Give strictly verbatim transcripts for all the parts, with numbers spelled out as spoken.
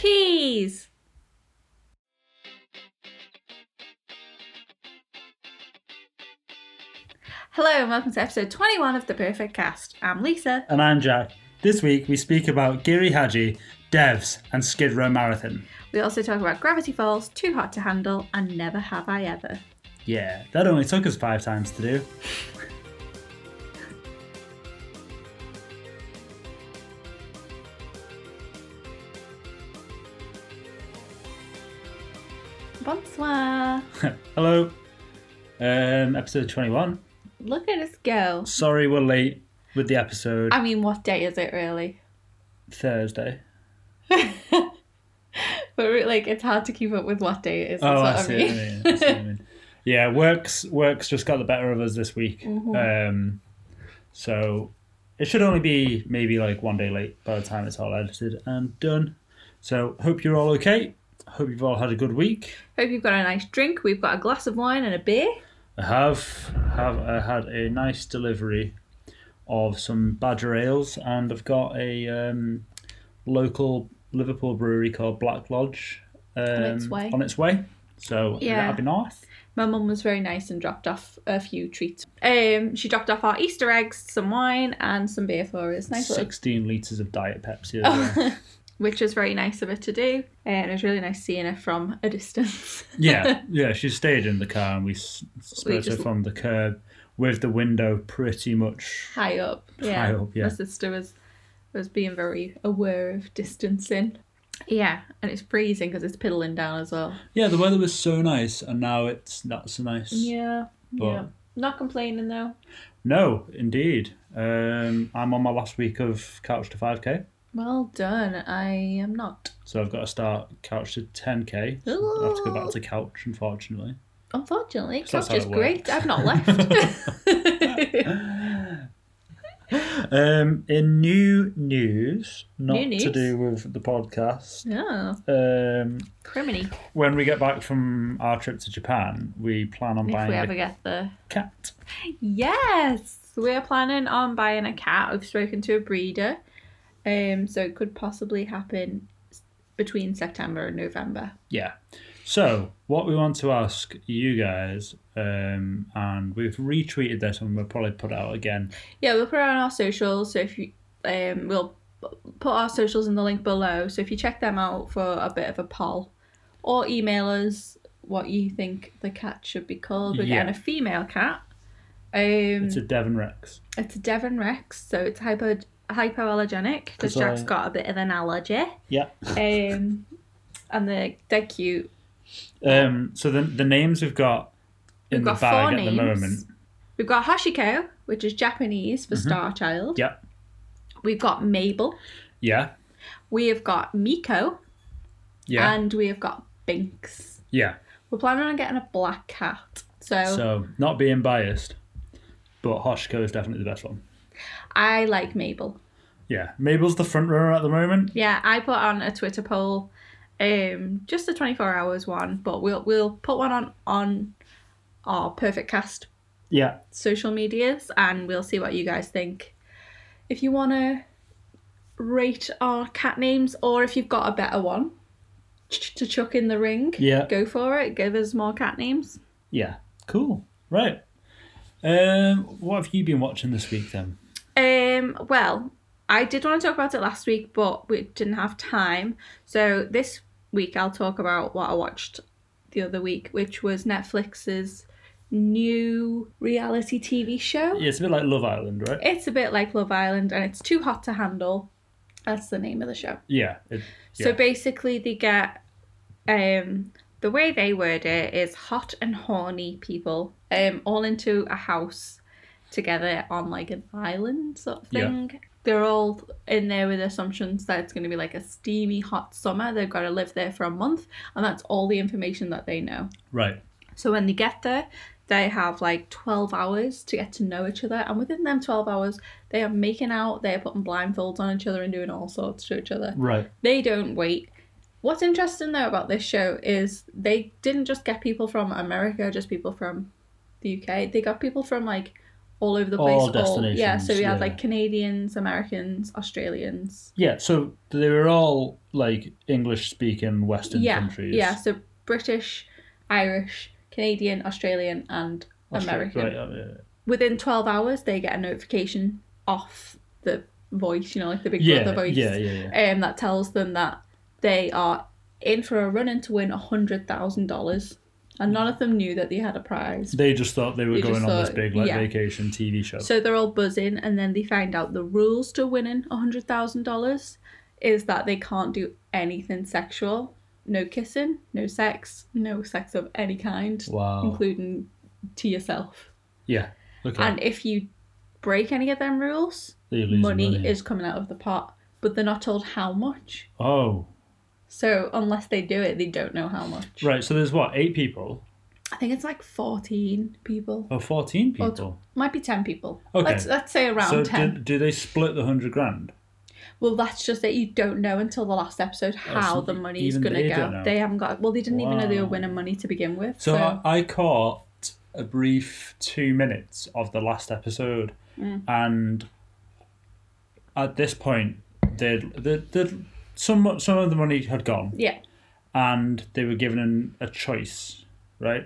Peas! Hello and welcome to episode twenty-one of The Perfect Cast. I'm Lisa. And I'm Jack. This week we speak about Giri Haji, Devs, and Skid Row Marathon. We also talk about Gravity Falls, Too Hot to Handle, and Never Have I Ever. Yeah, that only took us five times to do. Bonsoir. Hello. Um, episode twenty-one. Look at us go. Sorry we're late with the episode. I mean, what day is it really? Thursday. But like, it's hard to keep up with what day it is. Oh, That's I what see I mean. what you mean. I see what you mean. Yeah, work's work's just got the better of us this week. Mhm. Um, so it should only be maybe like one day late by the time it's all edited and done. So hope you're all okay. Hope you've all had a good week. Hope you've got a nice drink. We've got a glass of wine and a beer. I have have I had a nice delivery of some Badger ales, and I've got a um, local Liverpool brewery called Black Lodge um, On its way. On its way. So Yeah. that'd be nice. My mum was very nice and dropped off a few treats. Um, she dropped off our Easter eggs, some wine, and some beer for us. Nice little, Sixteen litres of Diet Pepsi as well. which was very nice of her to do. And it was really nice seeing her from a distance. yeah, yeah. She stayed in the car, and we s- spotted just- her from the curb with the window pretty much High up. Yeah. high up. Yeah. My sister was was being very aware of distancing. Yeah, and it's freezing because it's piddling down as well. Yeah, the weather was so nice, and now it's not so nice. Yeah, But- yeah. Not complaining though. No, indeed. Um, I'm on my last week of Couch to five K. Well done. I am not. So I've got to start Couch to ten K. So I have to go back to Couch, unfortunately. Unfortunately, So that's couch how is it great. works. I've not left. Um, in new news, not New news? to do with the podcast, Oh, um, criminy. when we get back from our trip to Japan, we plan on If buying we a ever get the... cat. Yes! We're planning on buying a cat. We've spoken to a breeder. Um, so it could possibly happen s- between September and November. Yeah. So, what we want to ask you guys, um, and we've retweeted this and we'll probably put it out again. Yeah, we'll put it on our socials. So if you... Um, we'll put our socials in the link below. So if you check them out for a bit of a poll. Or email us what you think the cat should be called. We're Yeah. getting a female cat. Um, It's a Devon Rex. It's a Devon Rex, so it's hypo hypoallergenic because 'Cause Jack's I- got a bit of an allergy. Yeah. Um, and they're, they're cute. Um, so the the names we've got in We've the got four bag at the names. moment. We've got Hashiko, which is Japanese for Star Child. Yeah. We've got Mabel. Yeah. We have got Miko. Yeah. And we have got Binks. yeah. We're planning on getting a black cat. So, So, not being biased, but Hoshiko is definitely the best one. I like Mabel. Yeah. Mabel's the front runner at the moment. Yeah, I put on a Twitter poll, um, just a twenty-four hours one, but we'll we'll put one on on our Perfect Cast Yeah. social medias and we'll see what you guys think. If you want to rate our cat names or if you've got a better one ch- to chuck in the ring, Yeah. go for it. Give us more cat names. Yeah. Cool. Right. Um, what have you been watching this week then? Um, well, I did want to talk about it last week, but we didn't have time. So this week I'll talk about what I watched the other week, which was Netflix's new reality T V show. Yeah, it's a bit like Love Island, right? It's a bit like Love Island and it's Too Hot to Handle. That's the name of the show. Yeah. It, So yeah. basically they get, um, the way they word it is hot and horny people um, all into a house together on like an island sort of Yeah. thing. They're all in there with assumptions that it's going to be like a steamy hot summer. They've got to live there for a month and that's all the information that they know. Right. So when they get there, they have like twelve hours to get to know each other. And within them twelve hours, they are making out, they are putting blindfolds on each other and doing all sorts to each other. Right. They don't wait. What's interesting though about this show is they didn't just get people from America, just people from the U K. They got people from like all over the place. All destinations, yeah, so we had yeah. like Canadians, Americans, Australians. Yeah, so they were all like English-speaking Western yeah, countries. yeah. So British, Irish, Canadian, Australian, and Austra- American. Right, oh, yeah. Within twelve hours, they get a notification off the voice, you know, like the Big Yeah, Brother voice. yeah, yeah, yeah. Um, that tells them that they are in for a run-in to win one hundred thousand dollars. And none of them knew that they had a prize. They just thought they were They going just on this thought- big like yeah. vacation T V show. So they're all buzzing, and then they find out the rules to winning one hundred thousand dollars is that they can't do anything sexual. No kissing, no sex, no sex of any kind, Wow. including to yourself. Yeah. Okay. And if you break any of them rules, They lose money, money. is coming out of the pot, but they're not told how much. Oh. So unless they do it, they don't know how much. Right, so there's what, eight people? I think it's like fourteen people. Oh, fourteen Or people. might be ten people. Okay. Let's let's say around So ten. do, do they split the hundred grand? Well, that's just it. You don't know until the last episode how so the money is even going to they go. don't know. They haven't got. Well, they didn't even know they were Wow. winning money to begin with. So, So, I, I caught a brief two minutes of the last episode, Mm. and at this point, they'd, they'd, they'd, some some of the money had gone, yeah, and they were given a choice, right?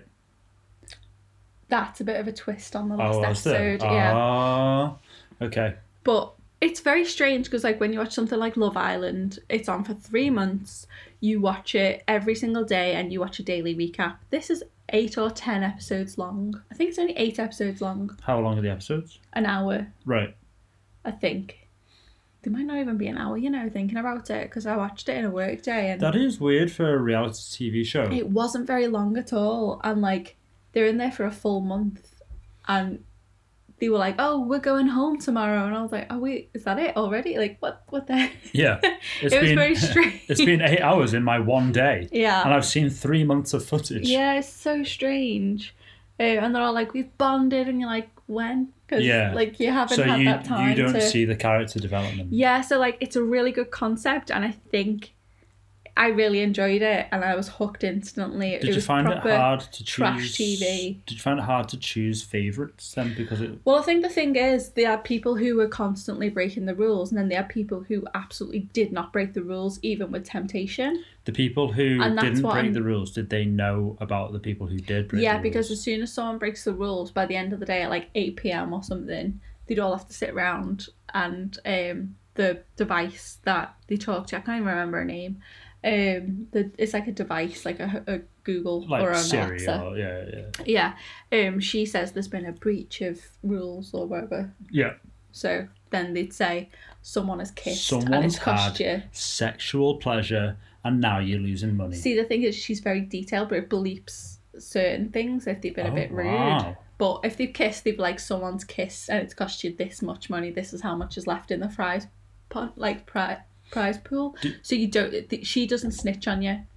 that's a bit of a twist on the last Oh, was there? episode. Yeah, Ah, okay. but it's very strange because, like, when you watch something like Love Island, it's on for three months. You watch it every single day, and you watch a daily recap. This is eight or ten episodes long. I think it's only eight episodes long. How long are the episodes? An hour, Right. I think. They might not even be an hour, you know, thinking about it, because I watched it in a work day and That is weird for a reality T V show. it wasn't very long at all. And like, they're in there for a full month, and they were like, "Oh, we're going home tomorrow," and I was like, "Oh wait, is that it already? Like, what? What the?" heck?" Yeah. It's It was been, very strange. It's been eight hours in my one day. Yeah. And I've seen three months of footage. Yeah, it's so strange. Uh, and they're all like, "We've bonded," and you're like, "When?" Because Yeah. like you haven't So had you that time you don't to. see the character development. Yeah, so like it's a really good concept, and I think I really enjoyed it, and I was hooked instantly. Did it you was find it proper hard to choose trash T V. Did you find it hard to choose favourites then because it Well, I think the thing is, there are people who were constantly breaking the rules, and then there are people who absolutely did not break the rules, even with temptation. the people who And that's didn't what break I'm- the rules, did they know about the people who did break Yeah, the because rules? as soon as someone breaks the rules, by the end of the day at like eight p.m. or something, they'd all have to sit around, and um, the device that they talk to, I can't even remember her name, um, the, it's like a device, like a, a Google like or an Siri Alexa. or yeah, yeah. Yeah, um, she says there's been a breach of rules or whatever. Yeah. So then they'd say someone has kissed and Someone's it's cost had you. sexual pleasure and now you're losing money. See, the thing is, she's very detailed, but it bleeps certain things if they've been Oh, a bit rude. wow. But if they've kissed, they've like someone's kissed and it's cost you this much money. This is how much is left in the prize pot, like pri- prize pool. Do- so you don't. th- She doesn't snitch on you.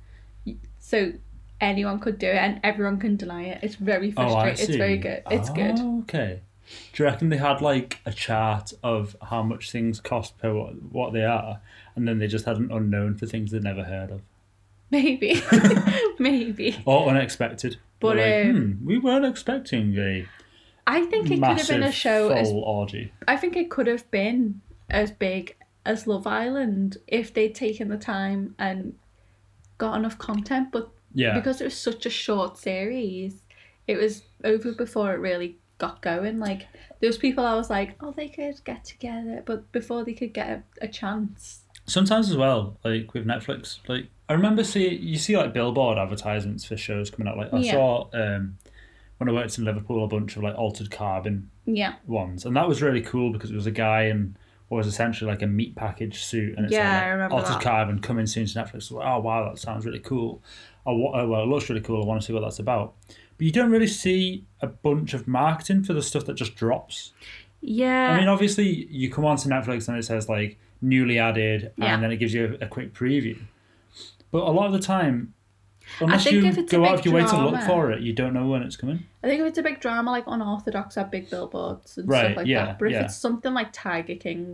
So anyone could do it and everyone can deny it. It's very Oh, I frustrating. see. It's very good. It's good. Oh, okay. Do you reckon they had like a chart of how much things cost per what, what they are, and then they just had an unknown for things they'd never heard of? Maybe, maybe. Or unexpected. But, They're like, um, hmm, we weren't expecting a I think it could massive have been a show full as orgy. I think it could have been as big as Love Island if they'd taken the time and got enough content, but Yeah. because it was such a short series, it was over before it really got going. Like, there was people I was like, oh, they could get together, but before they could get a, a chance. Sometimes as well, like with Netflix, like I remember see you see like billboard advertisements for shows coming out. Like I Yeah. saw um, when I worked in Liverpool a bunch of like Altered Carbon Yeah. ones, and that was really cool because it was a guy in what was essentially like a meat package suit, and it Yeah, said I like, remember Altered that. Carbon coming soon to Netflix. Like, oh wow, that sounds really cool. Oh, wa- oh, well, it looks really cool. I want to see what that's about. But you don't really see a bunch of marketing for the stuff that just drops. Yeah. I mean, obviously, you come onto Netflix and it says like newly added, Yeah. and then it gives you a, a quick preview. But a lot of the time, unless think you if it's a go out big of your way to look drama- for it, you don't know when it's coming. I think if it's a big drama, like Unorthodox have big billboards and Right, stuff like yeah, that. But if yeah. it's something like Tiger King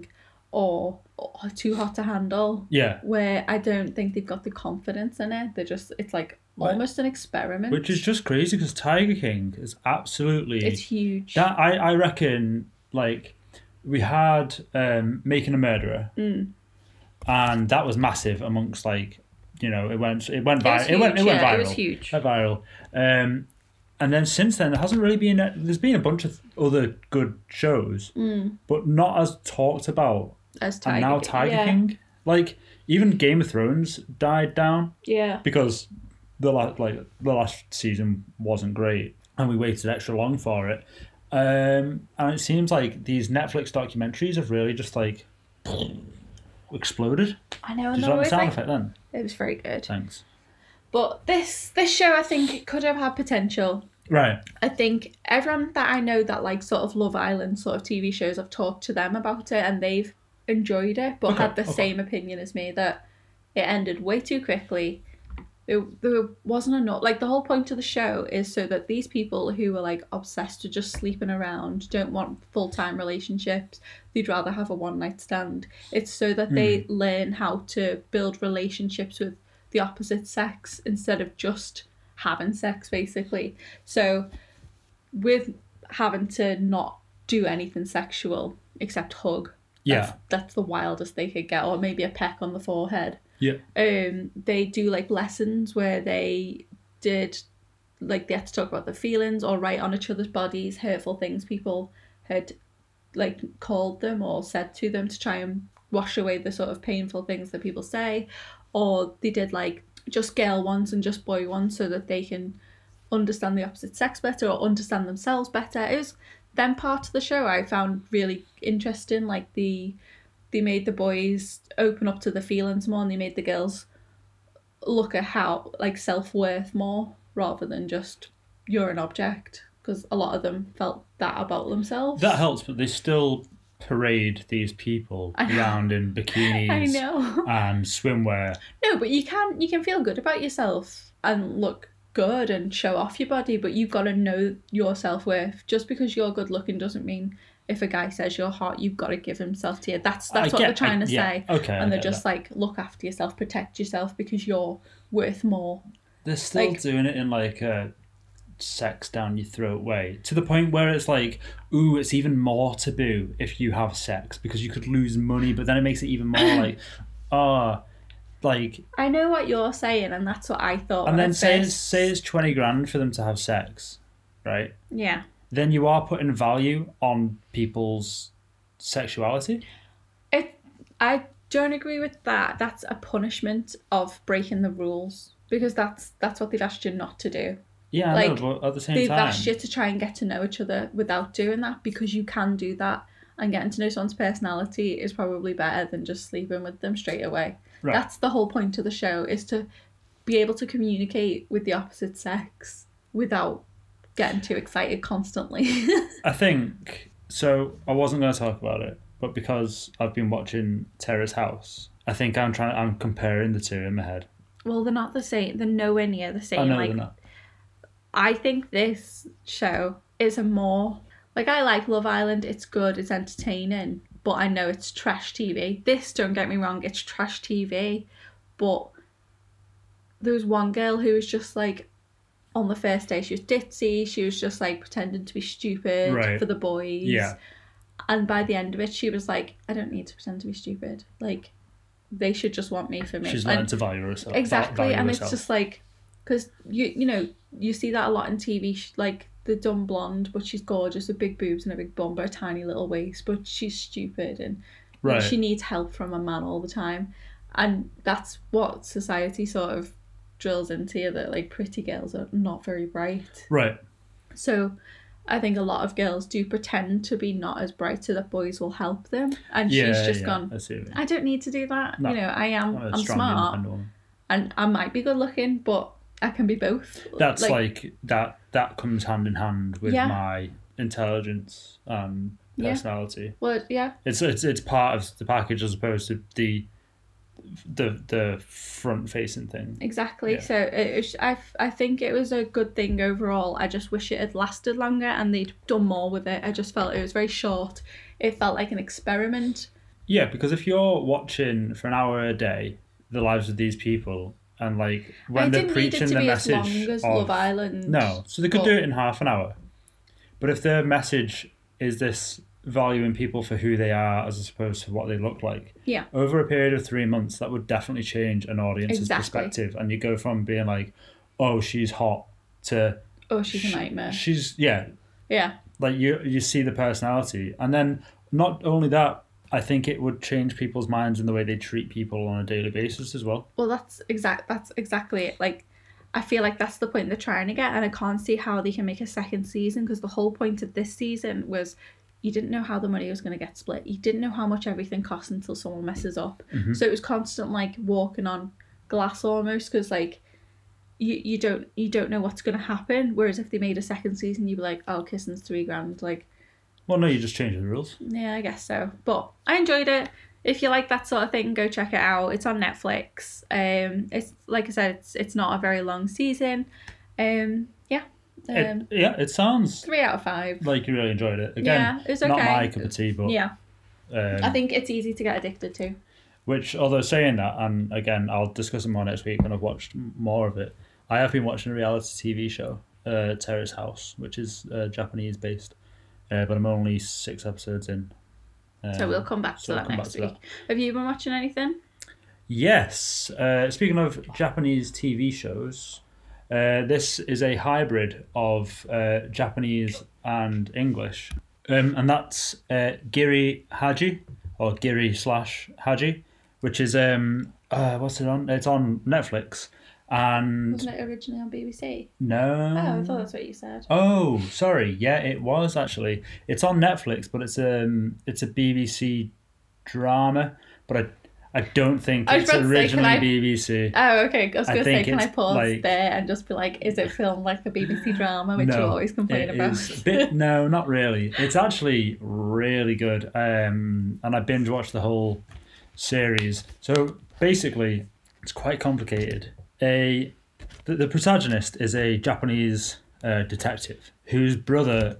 or, or Too Hot to Handle, Yeah. where I don't think they've got the confidence in it. They're just, it's like Right. almost an experiment. Which is just crazy because Tiger King is absolutely... It's huge. That I, I reckon, like, we had um, Making a Murderer, Mm. and that was massive amongst, like, you know, it went it went It was viral. It, went it huge, went yeah, viral. it was huge. Went viral. Um, and then since then, there hasn't really been. A, there's been a bunch of other good shows, Mm. but not as talked about. As Tiger and now King. Tiger yeah. King, like even Game of Thrones died down Yeah. because the la- like the last season wasn't great, and we waited extra long for it. Um, and it seems like these Netflix documentaries have really just like exploded. I know. Did And you like the sound like, effect then? it was very good. Thanks. But this this show, I think, it could have had potential. Right. I think everyone that I know that like sort of Love Island sort of T V shows, I've talked to them about it and they've enjoyed it, but Okay, had the okay. same opinion as me that it ended way too quickly. There, there wasn't enough. Like the whole point of the show is so that these people who are like obsessed with just sleeping around, don't want full time relationships, they'd rather have a one night stand. It's so that they learn how to build relationships with the opposite sex instead of just having sex, basically. So with having to not do anything sexual except hug, Yeah. that's, that's the wildest they could get, or maybe a peck on the forehead. Yeah. Um, they do like lessons where they did, like they had to talk about their feelings or write on each other's bodies hurtful things people had like called them or said to them to try and wash away the sort of painful things that people say. Or they did like just girl ones and just boy ones so that they can understand the opposite sex better or understand themselves better. It was then part of the show I found really interesting. Like the they made the boys open up to the feelings more, and they made the girls look at how like self-worth more rather than just you're an object, because a lot of them felt that about themselves. That helps, but they still parade these people I know. around in bikinis I know. and swimwear. No, but you can you can feel good about yourself and look good and show off your body, but you've got to know your self-worth. Just because you're good looking doesn't mean if a guy says you're hot, you've got to give himself to you. That's that's I what get- they're trying I- to yeah, say. okay, I And they're get just that. like, look after yourself, protect yourself because you're worth more. They're still Like- doing it in like a sex down your throat way, to the point where it's like, ooh, it's even more taboo if you have sex because you could lose money, but then it makes it even more like, ah, like, I know what you're saying, and that's what I thought. and then at say it's, first. say it's twenty grand for them to have sex, right? Yeah. Then you are putting value on people's sexuality. It, I don't agree with that. That's a punishment of breaking the rules, because that's that's what they've asked you not to do. Yeah, I Like, know, but at the same They've time, asked you to try and get to know each other without doing that, because you can do that, and getting to know someone's personality is probably better than just sleeping with them straight away. Right. That's the whole point of the show, is to be able to communicate with the opposite sex without getting too excited constantly. I think so. I wasn't going to talk about it, but because I've been watching Terrace House, I think I'm trying. I'm comparing the two in my head. Well, they're not the same. They're nowhere near the same. I know like, they're not. I think this show is a more like, I like Love Island. It's good. It's entertaining, but I know it's trash T V. This, don't get me wrong, it's trash T V, but there was one girl who was just like, on the first day she was ditzy. She was just like pretending to be stupid Right. for the boys. Yeah. And by the end of it, she was like, I don't need to pretend to be stupid. Like, they should just want me for me. She's And- learned to value herself. Exactly, value and herself. it's just like, because you you know you see that a lot in T V, sh- like the dumb blonde, but she's gorgeous with big boobs and a big bum but a tiny little waist, but she's stupid and you know, Right. she needs help from a man all the time, and that's what society sort of drills into you, that like pretty girls are not very bright. right. So I think a lot of girls do pretend to be not as bright so that boys will help them, and Yeah, she's just yeah, gone, I see what you mean. I don't need to do that. No. You know, I am I'm a I'm strong, smart independent woman. and I might be good looking, but I can be both. That's like, that. That comes hand in hand with Yeah. my intelligence and Yeah. personality. well, yeah, It's it's it's part of the package as opposed to the the the front facing thing. exactly. Yeah. So it, was- I I think it was a good thing overall. I just wish it had lasted longer and they'd done more with it. I just felt it was very short. It felt like an experiment, Yeah, because if you're watching for an hour a day the lives of these people, and like when I they're didn't need it preaching to the be as long message as of Love Island. no, so they could but- do it in half an hour. But if their message is this valuing people for who they are as opposed to what they look like, Yeah. over a period of three months, that would definitely change an audience's Exactly. perspective, and you go from being like, "Oh, she's hot," to Oh, she's "Sh- a nightmare. She's yeah, Yeah. like you you see the personality, and then not only that, I think it would change people's minds in the way they treat people on a daily basis as well. Well, that's exact. That's exactly it. Like, I feel like that's the point they're trying to get, and I can't see how they can make a second season because the whole point of this season was you didn't know how the money was going to get split. You didn't know how much everything cost until someone messes up. Mm-hmm. So it was constant like walking on glass almost because like you you don't you don't know what's going to happen. Whereas if they made a second season, you'd be like, oh, kissing's three grand. Like, Well, no, you just change the rules. yeah, I guess so. But I enjoyed it. If you like that sort of thing, go check it out. It's on Netflix. Um, it's like I said, it's it's not a very long season. Um, yeah. Um, It, yeah, it sounds three out of five. like you really enjoyed it. Again, Yeah, it's okay. not my cup of tea, but Yeah, um, I think it's easy to get addicted to. which, although saying that, and again, I'll discuss it more next week when I've watched m- more of it. I have been watching a reality T V show, uh, Terrace House, which is uh, Japanese based, uh, but I'm only six episodes in. Um, So we'll come back to so we'll that come next back to week. Have you been watching anything? Yes. Uh, speaking of Japanese T V shows, uh, this is a hybrid of uh, Japanese and English. Um, and that's uh, Giri Haji, or Giri slash Haji, which is, um, uh, what's it on? It's on Netflix. And Wasn't it originally on B B C? no. Oh, I thought that's what you said. Oh, sorry. Yeah, it was actually. It's on Netflix, but it's um it's a B B C drama, but I I don't think I was it's about to say, can originally I- B B C. Oh, okay. I was I going to say, think can I it's pause like- there and just be like, is it filmed like a B B C drama, which you always complain it about? is a bit, no, not really. It's actually really good, um, and I binge watched the whole series. So basically, it's quite complicated. A the, the protagonist is a Japanese uh, detective whose brother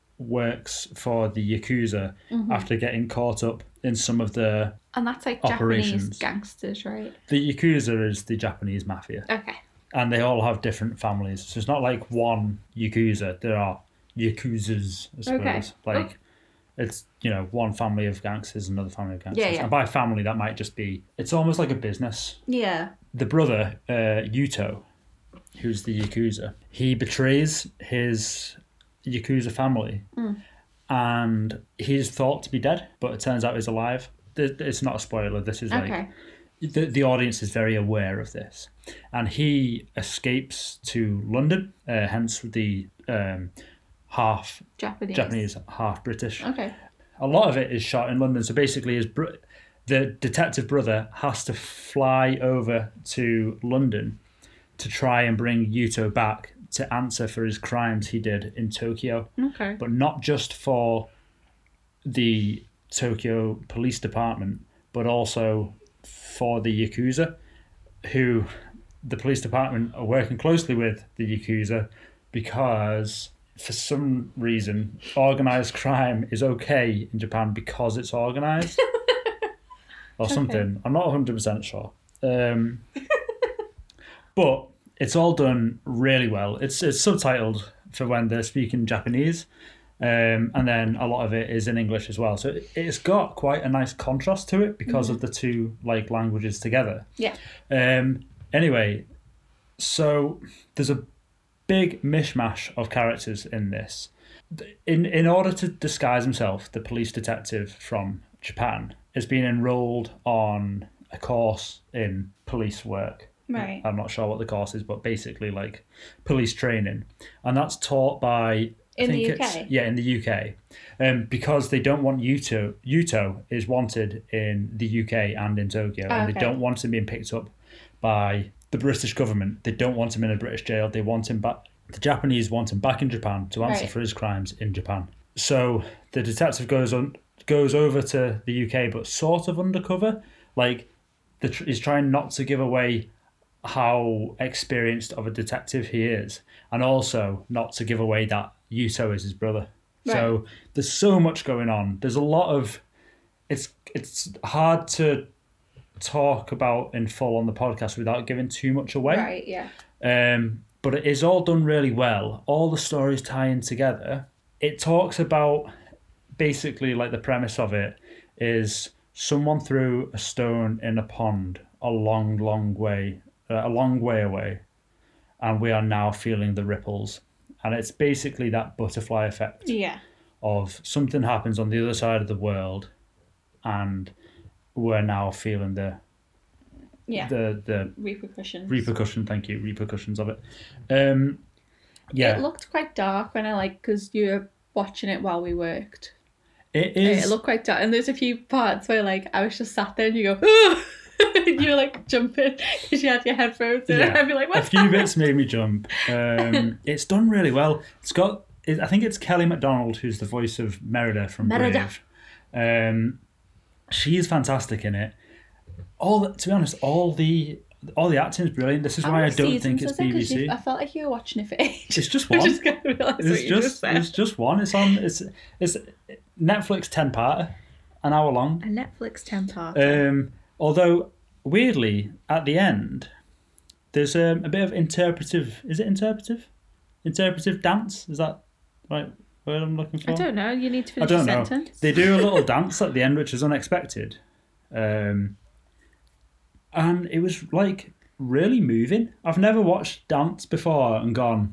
works for the Yakuza Mm-hmm. after getting caught up in some of the And that's like Operations. Japanese gangsters, right? the Yakuza is the Japanese mafia. Okay. And they all have different families. So it's not like one Yakuza. There are Yakuzas, I suppose. Okay. Like, it's, you know, one family of gangsters, another family of gangsters. Yeah, yeah. And by family, that might just be, it's almost like a business. Yeah. The brother, uh, Yuto, who's the Yakuza, he betrays his Yakuza family. Mm. And he's thought to be dead, but it turns out he's alive. Th- It's not a spoiler. This is like Okay. the, the audience is very aware of this, and he escapes to London, uh, hence the um, half Japanese. Japanese, half British. Okay. A lot of it is shot in London, so basically his br- the detective brother has to fly over to London to try and bring Yuto back to answer for his crimes he did in Tokyo, Okay. but not just for the Tokyo Police Department, but also for the Yakuza, who the police department are working closely with the Yakuza because for some reason organized crime is okay in Japan because it's organized or something. I'm not one hundred percent sure. Um, but it's all done really well. It's it's subtitled for when they're speaking Japanese. Um, and then a lot of it is in English as well. So it, it's got quite a nice contrast to it because of the two like languages together. Yeah. Um, anyway, so there's a big mishmash of characters in this. In in order to disguise himself, the police detective from Japan has been enrolled on a course in police work. Right. I'm not sure what the course is, but basically like police training, and that's taught by. I In the think U K? it's- yeah, in the U K, um, because they don't want Yuto. Yuto is wanted in the U K and in Tokyo, and they Okay. don't want him being picked up by the British government. They don't want him in a British jail. They want him back. The Japanese want him back in Japan to answer Right. for his crimes in Japan. So the detective goes on goes over to the U K, but sort of undercover. Like the, tr- he's trying not to give away how experienced of a detective he is, and also not to give away that Yuto is his brother. So there's so much going on. There's a lot of it's it's hard to talk about in full on the podcast without giving too much away. Right, yeah. Um, but it is all done really well. All the stories tie in together. It talks about basically like the premise of it is someone threw a stone in a pond a long, long way, uh, a long way away, and we are now feeling the ripples. And it's basically that butterfly effect Yeah. of something happens on the other side of the world, and we're now feeling the Yeah. the the Repercussions. repercussion. Thank you, repercussions of it. Um, yeah, It looked quite dark when I like because you were watching it while we worked. it is. It looked quite dark, and there's a few parts where like I was just sat there and you go, "Ugh!" and you were like jumping because you had your headphones in. Yeah. And I'd be like, a "What's few happening?" bits made me jump. Um, it's done really well. It's got. It, I think it's Kelly MacDonald who's the voice of Merida from Merida. Brave. Um, she is fantastic in it. All the, to be honest, all the all the acting is brilliant. This is How why I many don't seasons think it's was it? 'Cause B B C. you- I felt like you were watching it for ages. It's just I one. just got to realise what It's you just just said. it's just one. It's on. It's it's Netflix ten parter, an hour long. A Netflix ten part. Um, although weirdly, at the end, there's um, a bit of interpretive. Is it interpretive? Interpretive dance? Is that right? Word I'm looking for? I don't know. You need to I finish don't your know. sentence. They do a little dance at the end, which is unexpected, um, and it was like really moving. I've never watched dance before and gone,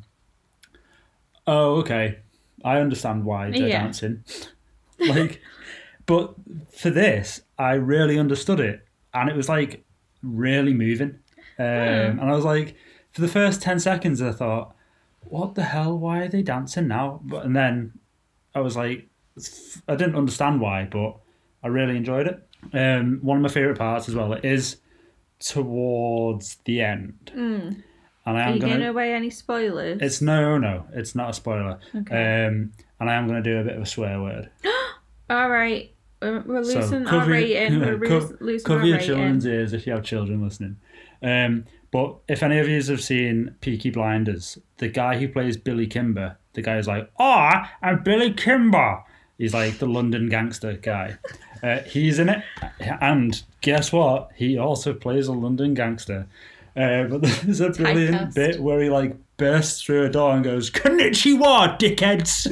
"Oh, okay, I understand why they're Yeah. dancing." Like, but for this, I really understood it, and it was like really moving. Um, And I was like, for the first ten seconds, I thought, "What the hell? Why are they dancing now?" But and then I was like, I didn't understand why, but I really enjoyed it. Um, one of my favorite parts as well is towards the end, Mm. and I Are am you gonna. giving away any spoilers? It's no, no, it's not a spoiler. Okay. Um, and I am going to do a bit of a swear word. All right. We're, we're So losing our cover your- rating. We're co- lose, losing Cover our your rating. children's ears if you have children listening. Um, but if any of you have seen Peaky Blinders, the guy who plays Billy Kimber, the guy is like, "Oh, I'm Billy Kimber." He's like the London gangster guy. Uh, he's in it, and guess what? He also plays a London gangster. Uh, but there's a brilliant Typecast. bit where he like bursts through a door and goes, "Konnichiwa, dickheads!"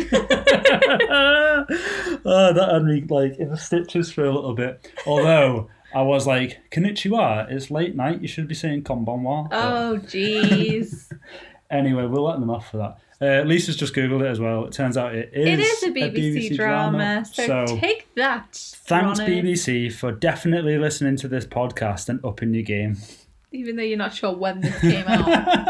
Oh, that had me like in the stitches for a little bit. Although I was like, "Konnichiwa, it's late night. You should be saying konbanwa." But Oh, jeez. anyway, we'll let them off for that. Uh, Lisa's just googled it as well. It turns out it is. It is a B B C, drama, so, take that. thanks Ronald. B B C for definitely listening to this podcast and upping your game. Even though you're not sure when this came out.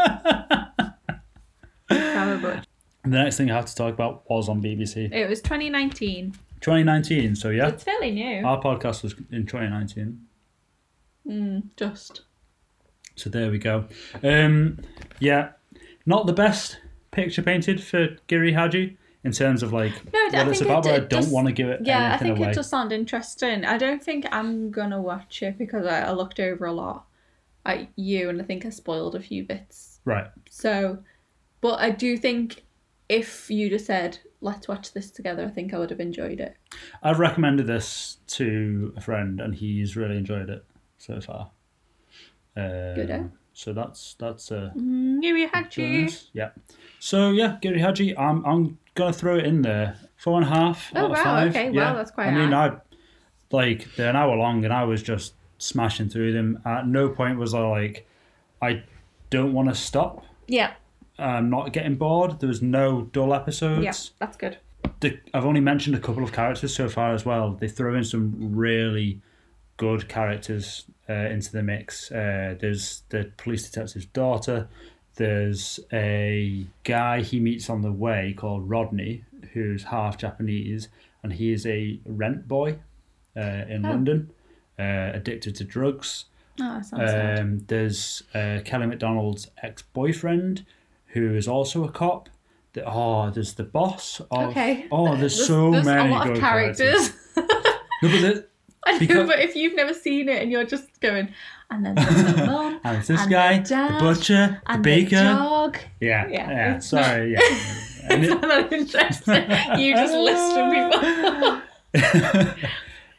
Have a butch. The next thing I have to talk about was on B B C. It was twenty nineteen. twenty nineteen, so yeah. It's fairly new. Our podcast was in twenty nineteen. Mm, just. So there we go. Um, yeah, not the best picture painted for Giri Haji in terms of like No, I what it's think about, it- but I it don't does- want to give it Yeah, I anything think away. it does sound interesting. I don't think I'm gonna watch it because I, I looked over a lot at you and I think I spoiled a few bits. Right. So, but I do think if you'd have said, let's watch this together, I think I would have enjoyed it. I've recommended this to a friend and he's really enjoyed it so far. Um, Good. So that's that's uh, Mm, Yuri Hachi. bonus. Yeah. So yeah, Giri Haji, I'm I'm gonna throw it in there. Four and a half Oh, out of wow, five. okay, yeah. wow, that's quite I mean, high. I like they're an hour long, and I was just smashing through them. At no point was I like, I don't want to stop. Yeah, I'm not getting bored. There was no dull episodes. yeah, that's good. The, I've only mentioned a couple of characters so far as well. They throw in some really good characters uh, into the mix. Uh, there's the police detective's daughter. There's a guy he meets on the way called Rodney, who's half Japanese, and he is a rent boy uh, in Oh. London, uh, addicted to drugs. Oh, that sounds sad. Um, there's uh, Kelly MacDonald's ex-boyfriend, who is also a cop. The, oh, there's the boss. Of, Okay. Oh, there's, so there's many a lot good of characters. No, but the, I know, Because- but if you've never seen it and you're just going, and then there's the mum, and it's this and guy, the dad, the butcher, the and baker. the dog. Yeah, Yeah, yeah. it's Sorry, yeah. And It's it- not that interesting. You just listing people.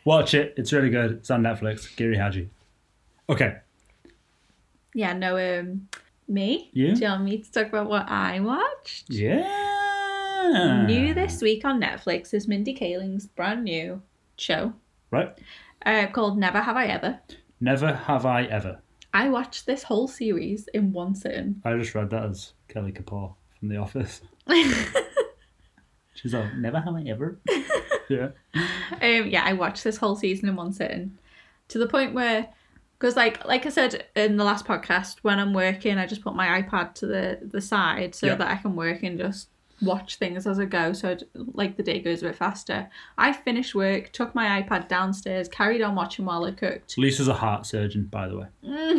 Watch it. It's really good. It's on Netflix. Giri Haji. Okay. Yeah, no, um, me? You? Do you want me to talk about what I watched? Yeah. New this week on Netflix is Mindy Kaling's brand new show. Right. Uh, called Never Have I Ever. Never Have I Ever. I watched this whole series in one sitting. I just read that as Kelly Kapoor from The Office. She's like, never have I ever. Yeah. Um, yeah, I watched this whole season in one sitting. To the point where, because like like I said in the last podcast, when I'm working, I just put my iPad to the, the side so Yeah. that I can work and just watch things as I go, so I'd, like the day goes a bit faster. I finished work, took my iPad downstairs, carried on watching while I cooked. Lisa's a heart surgeon, by the way.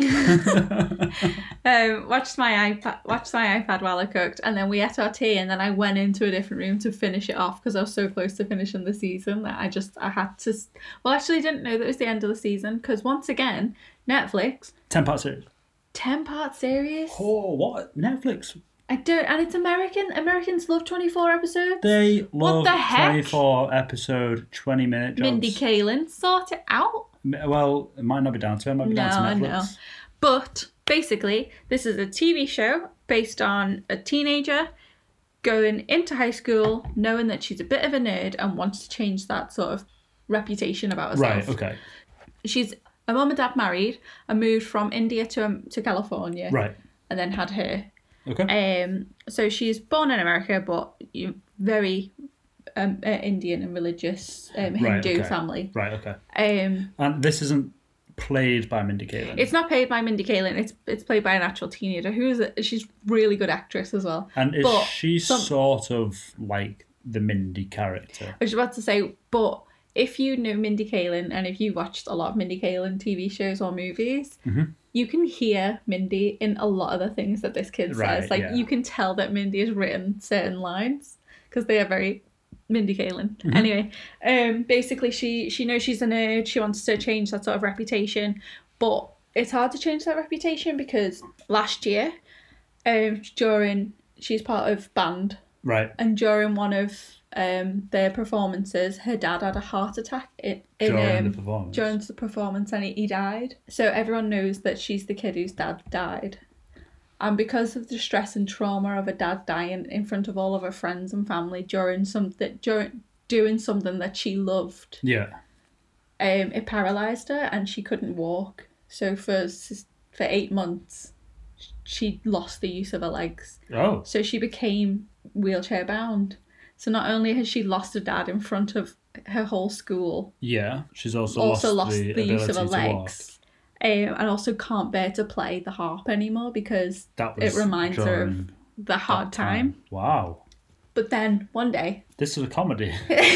um, watched my iPad, watched my iPad while I cooked, and then we ate our tea, and then I went into a different room to finish it off because I was so close to finishing the season that I just I had to. Well, actually, I didn't know that it was the end of the season because once again, Netflix ten part series. ten part series. Oh, what? Netflix. I don't, and it's American. Americans love twenty-four episodes. They love the heck? twenty-four episode, twenty minute jobs. Mindy Kaling, sort it out. Well, it might not be down to her, it might be No, down I to know. Netflix. But basically, this is a T V show based on a teenager going into high school, knowing that she's a bit of a nerd and wants to change that sort of reputation about herself. Right, okay. She's her mum and dad married and moved from India to um, to California. Right. And then had her. Okay. Um. So she's born in America, but you very um uh, Indian and religious um, Hindu Right, okay. family. Right, okay. Um. And this isn't played by Mindy Kaling. It's not played by Mindy Kaling. It's it's played by an actual teenager who's a, she's really good actress as well. And is But she some- sort of like the Mindy character? I was about to say, but if you know Mindy Kaling and if you watched a lot of Mindy Kaling T V shows or movies, Mhm. you can hear Mindy in a lot of the things that this kid Right, says. Like yeah. you can tell that Mindy has written certain lines because they are very Mindy Kaling. Mhm. Anyway, um, basically she she knows she's a nerd. She wants to change that sort of reputation, but it's hard to change that reputation because last year, um, during she's part of band. Right. And during one of um, their performances, her dad had a heart attack in, in During um, the performance. during the performance, and he, he died. So everyone knows that she's the kid whose dad died. And because of the stress and trauma of a dad dying in front of all of her friends and family during something, during doing something that she loved, Yeah. um, it paralysed her and she couldn't walk. So for s- for eight months, she lost the use of her legs. Oh. So she became wheelchair bound. So not only has she lost her dad in front of her whole school, Yeah. She's also, also lost, lost the, the, use of her ability to walk. legs, um, and also can't bear to play the harp anymore because That it was reminds her of during the hard that time. Wow. But then one day, This is a comedy.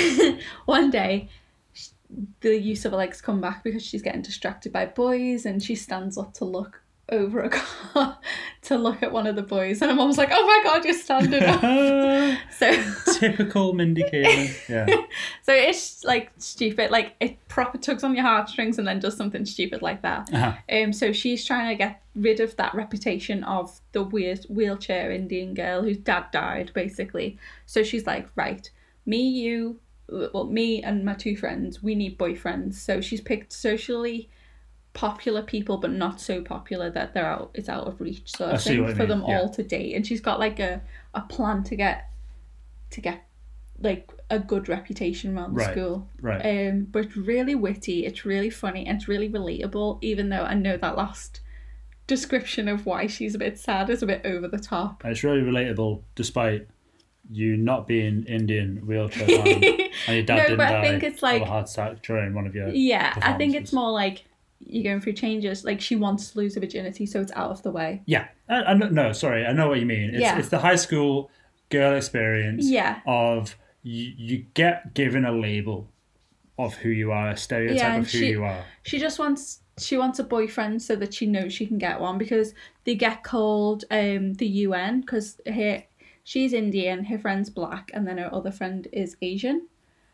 one day, sh- the use of her legs come back because she's getting distracted by boys, and she stands up to look over a car to look at one of the boys, and her mum's like, "Oh my god, you're standing up!" So Typical Mindy Kaling. Yeah. So it's like stupid, like it proper tugs on your heartstrings and then does something stupid like that. Uh-huh. Um, so she's trying to get rid of that reputation of the weird wheelchair Indian girl whose dad died, basically. So she's like, right, me, you, well, me and my two friends, we need boyfriends. So she's picked socially popular people, but not so popular that they're out, it's out of reach sort I of see thing what you for mean, them yeah. all to date. And she's got like a, a plan to get to get like a good reputation around the Right. school. Right. Um, but it's really witty, it's really funny, and it's really relatable, even though I know that last description of why she's a bit sad is a bit over the top. It's really relatable, despite you not being Indian, wheelchair bound, and your dad No, didn't but I die think it's like- of a heart attack during one of your Yeah, I think it's performances. more like you're going through changes. Like she wants to lose her virginity, so it's out of the way. Yeah. I, I, know- no, sorry, I know what you mean. It's, Yeah. it's the high school girl experience Yeah. of you, you get given a label of who you are, a stereotype Yeah, and of who she- you are. She just wants she wants a boyfriend so that she knows she can get one, because they get called um the U N because her she's Indian, her friend's black, and then her other friend is Asian.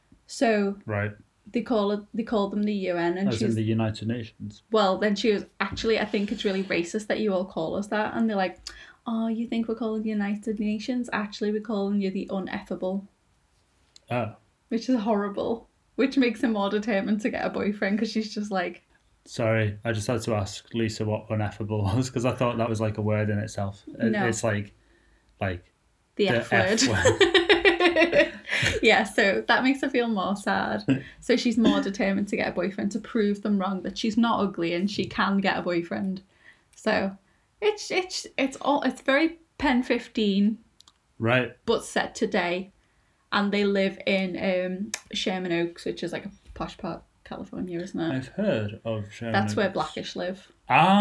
So Right. they call it they call them the U N, and As she's in the United Nations. well, then she was actually, I think it's really racist that you all call us that. And they're like, oh, you think we're calling the United Nations? Actually, we're calling you the uneffable, Oh. which is horrible. which makes her more determined to get a boyfriend because she's just like, Sorry, I just had to ask Lisa what uneffable was because I thought that was like a word in itself. It- No. It's like, like the, the F word. F word. Yeah, so that makes her feel more sad. So she's more determined to get a boyfriend to prove them wrong that she's not ugly and she can get a boyfriend. So it's it's it's all it's very Pen fifteen, Right. but set today, and they live in um, Sherman Oaks, which is like a posh part of California, isn't it? I've heard of Sherman That's where Oaks. Blackish live.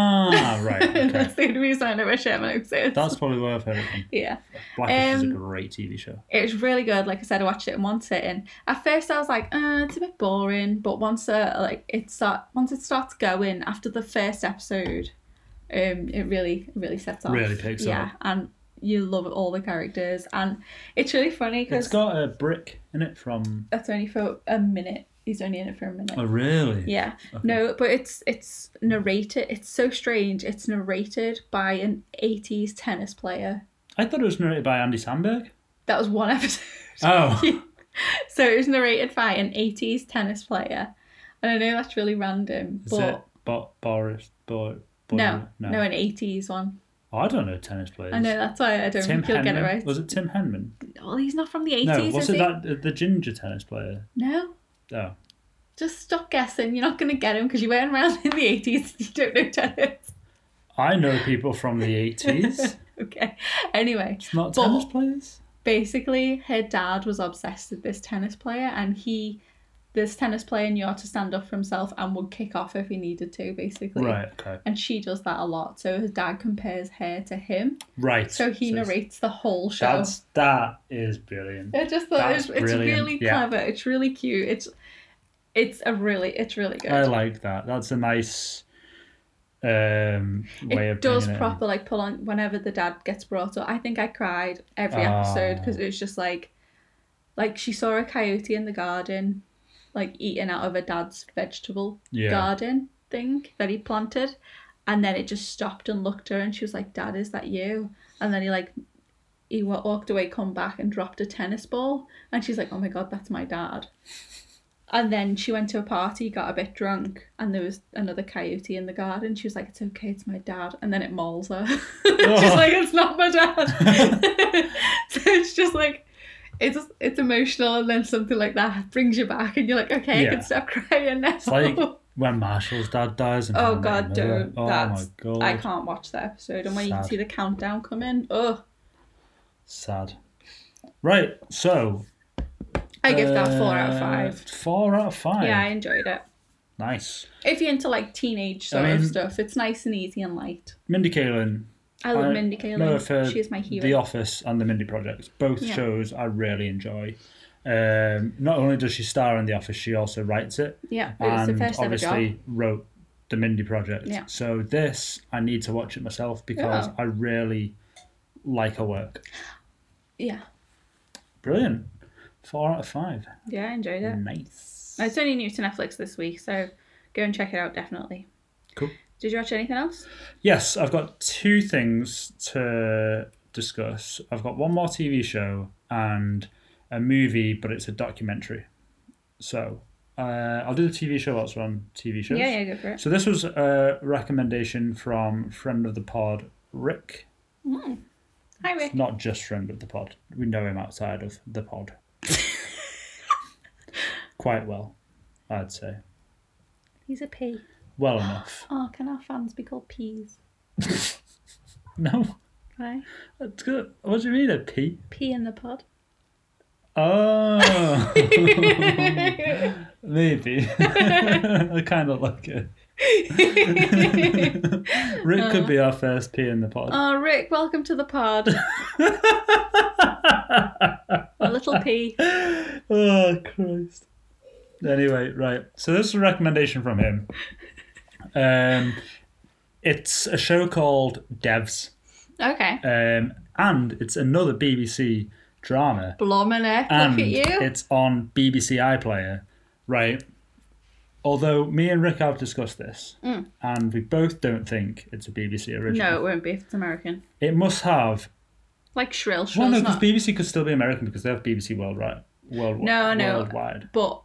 Ah, right. Okay. That's the only reason I know where Sherman Oaks is. That's probably where I've heard it from. Yeah. Blackish is a Um, great T V show. It was really good. Like I said, I watched it in one sitting. At first, I was like, uh, it's a bit boring. But once, uh, like it start, once it starts going after the first episode, um, it really, it really sets off. Really picks yeah, up. and you love all the characters, and it's really funny It's because got a brick in it from. that's only for a minute. He's only in it for a minute. Oh, really? Yeah. Okay. No, but it's it's narrated. It's so strange. It's narrated by an eighties tennis player. I thought it was narrated by Andy Samberg. That was one episode. Oh. So it was narrated by an eighties tennis player. And I know that's really random, Is but it Bo- Boris? Bo- Bo- no, no, no, an eighties one. Oh, I don't know tennis players. I know, that's why I don't Tim think you'll get it Henman? right. Was it Tim Henman? Well, he's not from the eighties, No, is was he? it that the ginger tennis player? No. Oh. Just stop guessing. You're not going to get him because you weren't around in the eighties. You don't know tennis. I know people from the eighties. Okay. Anyway. It's not But- tennis players? Basically, her dad was obsessed with this tennis player, and he, this tennis player knew how to stand up for himself and would kick off if he needed to, basically. Right, okay. And she does that a lot. So his dad compares her to him. Right. So he it's- narrates the whole show. That's, that is brilliant. I just thought That's it's, it's brilliant, really yeah. clever. It's really cute. It's it's a really it's really good. I like that. That's a nice um, way of It does bringing it proper like pull on whenever the dad gets brought up. I think I cried every episode because it was just like, like she saw a coyote in the garden, like eating out of her dad's vegetable Yeah. garden thing that he planted, and then it just stopped and looked at her, and she was like, "Dad, is that you?" And then he like he wa- walked away, come back, and dropped a tennis ball, and she's like, "Oh my god, that's my dad." And then she went to a party, got a bit drunk, and there was another coyote in the garden. She was like, "It's okay, it's my dad." And then it mauls her. She's like, "It's not my dad." So it's just like, it's it's emotional, and then something like that brings you back, and you're like, "Okay, Yeah. I can stop crying now." It's like when Marshall's dad dies. And Oh How I Met god, Your Mother. don't. Oh That's, my god. I can't watch that episode. And when you can Sad. see the countdown coming, oh, Sad. Right, so. I give that four out of uh, five. Four out of five. Yeah, I enjoyed it. Nice. If you're into like teenage sort I of mean- stuff, it's nice and easy and light. Mindy Kaling. I love I Mindy know Kaling. I've heard She is my hero. The Office and The Mindy Project. Both Yeah. shows I really enjoy. Um, not only does she star in The Office, she also writes it. Yeah, it was the And first ever obviously job. wrote The Mindy Project. Yeah. So this, I need to watch it myself because Yeah. I really like her work. Yeah, Brilliant. Four out of five. yeah, I enjoyed it. Nice. It's only new to Netflix this week, so go and check it out, definitely. Cool. Did you watch anything else? Yes, I've got two things to discuss. I've got one more T V show and a movie, but it's a documentary. So uh, I'll do the T V show whilst we're on T V shows. Yeah, yeah, go for it. So this was a recommendation from friend of the pod, Rick. Mm. Hi, Rick. Not just friend of the pod. We know him outside of the pod. Quite well, I'd say. He's a pea. Well enough. Oh, can our fans be called peas? No, Right? that's good. What do you mean, a pea? Pea in the pod. Oh, maybe. I kind of like it. Rick could be our first pea in the pod. Oh, Rick, welcome to the pod. A little pea. Oh, Christ. Anyway, right. So this is a recommendation from him. Um, it's a show called Devs, Okay. um, and it's another B B C drama. Blominick, And look at you. it's on B B C iPlayer, right? Although me and Rick have discussed this, Mm. and we both don't think it's a B B C original. No, it won't be if it's American. It must have. Like Shrill. Well, Shrill's no, because not. B B C could still be American because they have B B C worldwide. World, No, no. Worldwide. But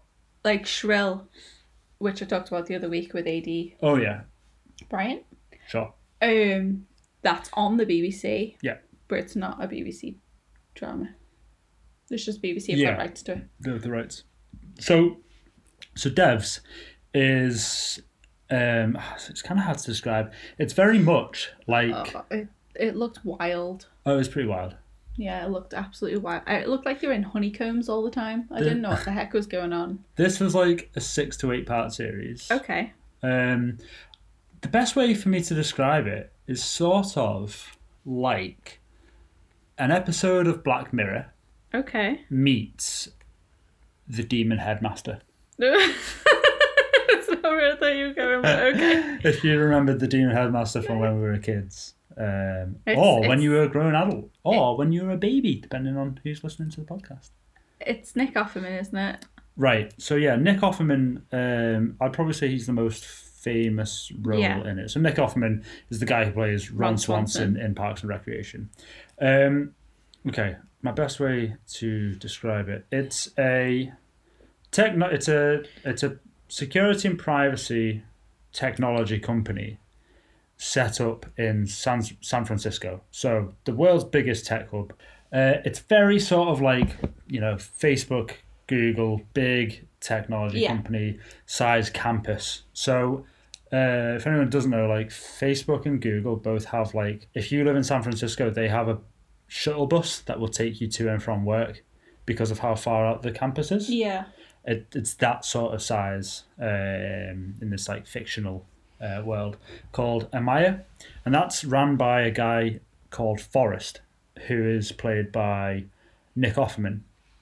like Shrill, which I talked about the other week with A D Oh yeah, Bryant. sure. Um, that's on the B B C. Yeah. But it's not a B B C drama. It's just B B C have Yeah. got rights to it. The, the rights. So, so Devs is um, it's kind of hard to describe. It's very much like Oh, it, it looked wild. oh, it's pretty wild. Yeah, it looked absolutely wild. It looked like they were in honeycombs all the time. I The- didn't know what the heck was going on. This was like a six to eight part series. Okay. Um, the best way for me to describe it is sort of like an episode of Black Mirror Okay. meets the Demon Headmaster. That's not where I thought you were going, but okay. If you remembered the Demon Headmaster from when we were kids. Um, It's- or when it's- you were a grown adult. Or when you were a baby, depending on who's listening to the podcast. It's Nick Offerman, isn't it? Right. So yeah, Nick Offerman, um, I'd probably say he's the most famous role Yeah. in it. So Nick Offerman is the guy who plays Ron, Ron Swanson, Swanson. in Parks and Recreation. Um, okay, my best way to describe it. It's a techno it's a it's a security and privacy technology company set up in San, San Francisco. So the world's biggest tech hub. Uh, it's very sort of like, you know, Facebook, Google, big technology Yeah. company size campus. So uh, if anyone doesn't know, like Facebook and Google both have like, if you live in San Francisco, they have a shuttle bus that will take you to and from work because of how far out the campus is. Yeah. It, it's that sort of size um, in this like fictional uh, world called Amaya, and that's run by a guy called Forrest, who is played by Nick Offerman.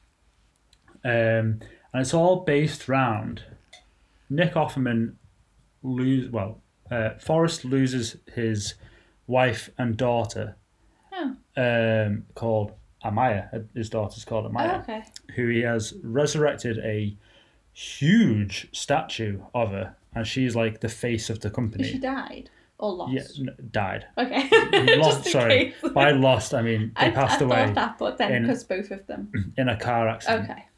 Um, and it's all based around Nick Offerman lose well, uh, Forrest loses his wife and daughter, Oh. um, called Amaya. His daughter's called Amaya, Oh, okay. who he has resurrected a huge statue of her, and she's like the face of the She company. died or lost. Yeah, n- died. Okay. Lost. Just in Sorry, case. by lost I mean they I, passed I away thought that, but then in- because both of them. in a car accident. Okay.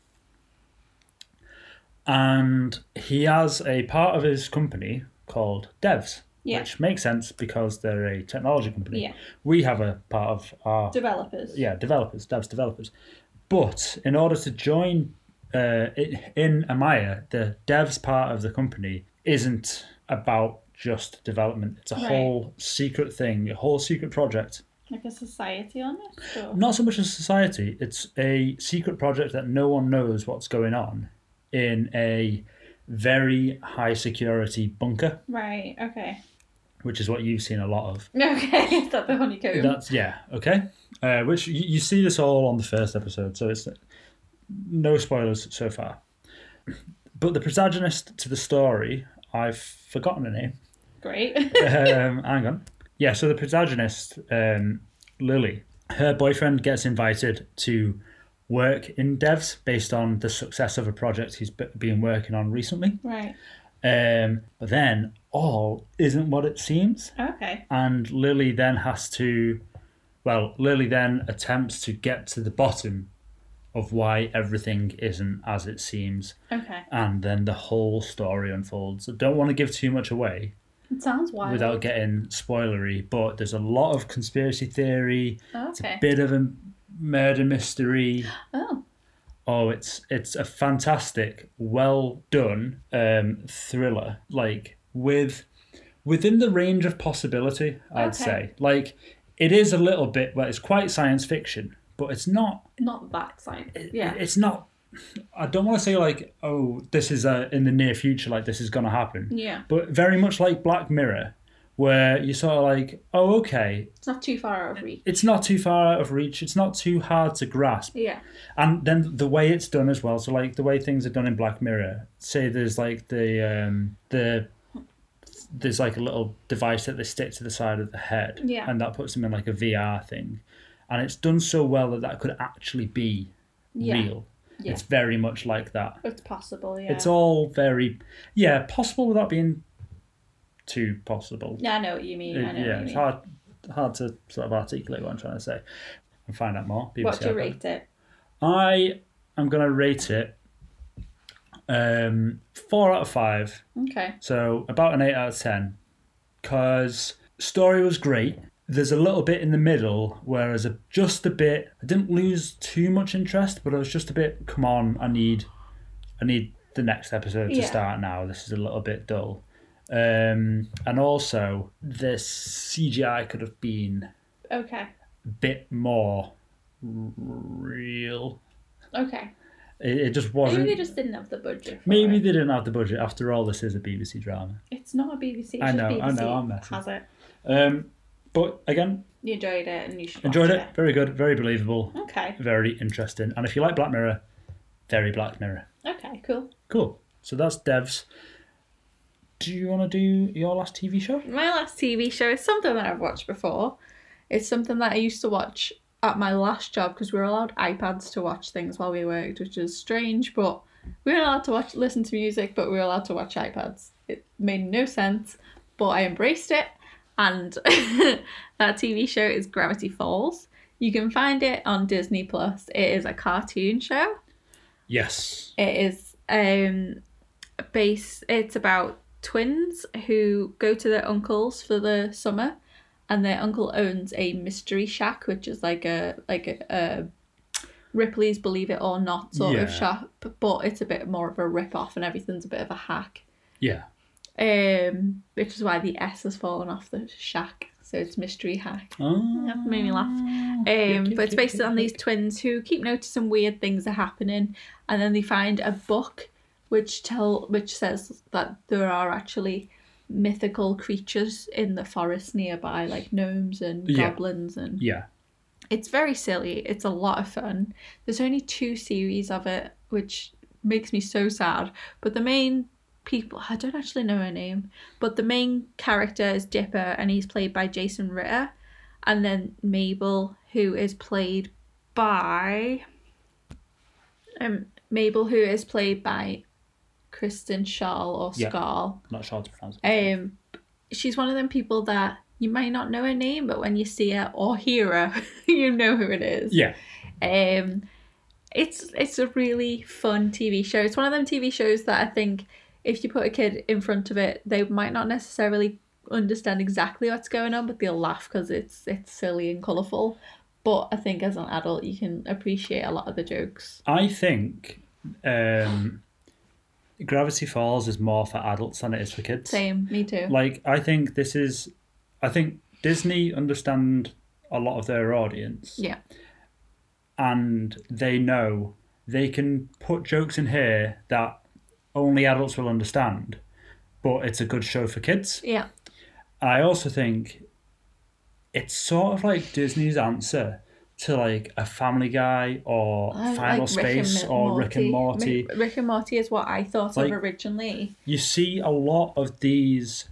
And he has a part of his company called Devs, Yeah. which makes sense because they're a technology company. Yeah. We have a part of our Developers. yeah developers, Devs developers. But in order to join uh, in, in Amaya, the Devs part of the company isn't about just development. It's a Right. whole secret thing, a whole secret project. Like a society on it? Or... Not so much a society, it's a secret project that no one knows what's going on in a very high security bunker, Right, okay. which is what you've seen a lot of. Okay, is that the honeycomb? That's yeah, okay. Uh, which you, you see this all on the first episode, so it's no spoilers so far. But the protagonist to the story, I've forgotten her name. Great. um, hang on. Yeah, so the protagonist, um, Lily, her boyfriend gets invited to work in Devs based on the success of a project he's be- been working on recently. Right. Um, but then all isn't what it seems. Okay. And Lily then has to, well, Lily then attempts to get to the bottom of why everything isn't as it seems. Okay. And then the whole story unfolds. I don't want to give too much away It sounds wild. without getting spoilery, but there's a lot of conspiracy theory. It's a Okay. bit of a murder mystery. Oh. Oh, it's it's a fantastic, well done um, thriller. Like with within the range of possibility, I'd Okay. say. Like it is a little bit, well, it's quite science fiction, but it's not. Not that science. Yeah. It's not. I don't want to say like, oh, this is uh, in the near future, like this is going to happen. Yeah. But very much like Black Mirror, where you're sort of like, oh, okay, It's not too far out of reach. it's not too far out of reach. It's not too hard to grasp. Yeah. And then the way it's done as well. So like the way things are done in Black Mirror. Say there's like the um, the there's like a little device that they stick to the side of the head, Yeah. and that puts them in like a V R thing, and it's done so well that that could actually be Yeah. real. Yeah. It's very much like that. It's possible, yeah. It's all very, yeah, possible without being too possible. Yeah, I know what you mean. I know yeah, what you it's mean. hard, hard to sort of articulate what I'm trying to say and find out more. B B C What do you iPlayer. rate it? I am going to rate it Um, four out of five. Okay. So about an eight out of ten. Because story was great. There's a little bit in the middle, whereas a, just a bit. I didn't lose too much interest, but I was just a bit. Come on, I need, I need the next episode to Yeah. start now. This is a little bit dull. Um, and also, the C G I could have been Okay. a bit more real. Okay. It, it just wasn't. Maybe they just didn't have the budget. For Maybe it. they didn't have the budget. After all, this is a B B C drama. It's not a B B C. It's I know, just B B I C know, I'm messing. has it. Um, but again, You enjoyed it, and you should. enjoyed watch it. Very good. Very believable. Okay. Very interesting. And if you like Black Mirror, very Black Mirror. Okay. Cool. Cool. So that's Devs. Do you want to do your last T V show? My last T V show is something that I've watched before. It's something that I used to watch at my last job because we were allowed iPads to watch things while we worked, which is strange, but we weren't allowed to watch, listen to music, but we were allowed to watch iPads. It made no sense, but I embraced it, and that T V show is Gravity Falls. You can find it on Disney Plus. It is a cartoon show. Yes. It is um base. It's about twins who go to their uncle's for the summer, and their uncle owns a mystery shack, which is like a like a, a Ripley's Believe It or Not sort Yeah. of shop, but it's a bit more of a rip off, and everything's a bit of a hack. Yeah. Um, which is why the S has fallen off the shack, so it's mystery hack. Oh. That made me laugh. Um, Cute, cute, but it's cute, based cute, on these cute. twins who keep noticing weird things are happening, and then they find a book which tell which says that there are actually mythical creatures in the forest nearby, like gnomes and Yeah. goblins, and Yeah. it's very silly. It's a lot of fun. There's only two series of it, which makes me so sad. But the main people, I don't actually know her name, but the main character is Dipper, and he's played by Jason Ritter. And then Mabel, who is played by um Mabel, who is played by Kristen Schaal or Yeah. Scarl. Not sure how to pronounce it. Um, she's one of them people that you might not know her name, but when you see her or hear her, you know who it is. Yeah. Um, it's it's a really fun T V show. It's one of them T V shows that I think if you put a kid in front of it, they might not necessarily understand exactly what's going on, but they'll laugh because it's it's silly and colourful. But I think as an adult, you can appreciate a lot of the jokes. I think um, Gravity Falls is more for adults than it is for kids. Same, me too. Like, I think this is... I think Disney understand a lot of their audience. Yeah. And they know they can put jokes in here that only adults will understand, but it's a good show for kids. Yeah. I also think it's sort of like Disney's answer to like a Family Guy or I Final like Rick and Space Mi- or Rick and Morty. Mi- Rick and Morty is what I thought Like- of originally. You see a lot of these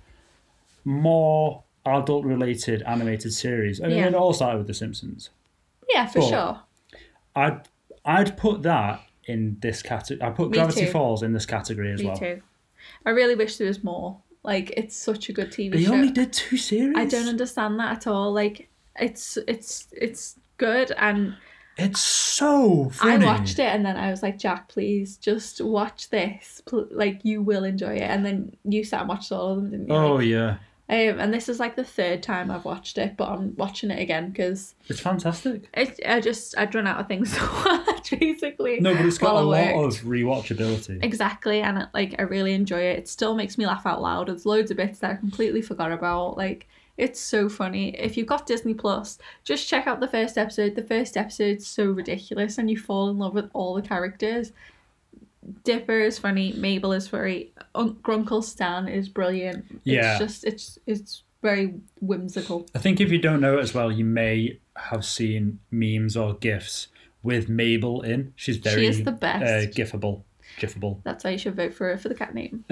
more adult related animated series. I mean, Yeah. it all started with The Simpsons. Yeah, for But- sure. I'd I'd put that in this category. I put Me Gravity too. Falls in this category as Me well. too. I really wish there was more. Like, it's such a good T V They show. only did two series. I don't understand that at all. Like, it's it's it's good, and It's so funny. I watched it, and then I was like, Jack, please just watch this. Pl- Like, you will enjoy it. And then you sat and watched all of them, didn't you? Oh yeah, Um, and this is like the third time I've watched it, but I'm watching it again because it's fantastic. it, I just I'd run out of things to watch basically. No, but it's got while a I lot worked. of rewatchability. Exactly, and like I really enjoy it. It still makes me laugh out loud. There's loads of bits that I completely forgot about. Like, it's so funny. If you've got Disney Plus, just check out the first episode. The first episode's so ridiculous, and you fall in love with all the characters. Dipper is funny. Mabel is funny. Un- Grunkle Stan is brilliant. Yeah. It's just it's it's very whimsical. I think if you don't know it as well, you may have seen memes or gifs with Mabel in. She's very She is the best. Uh, gifable. Gifable. That's why you should vote for her for the cat name.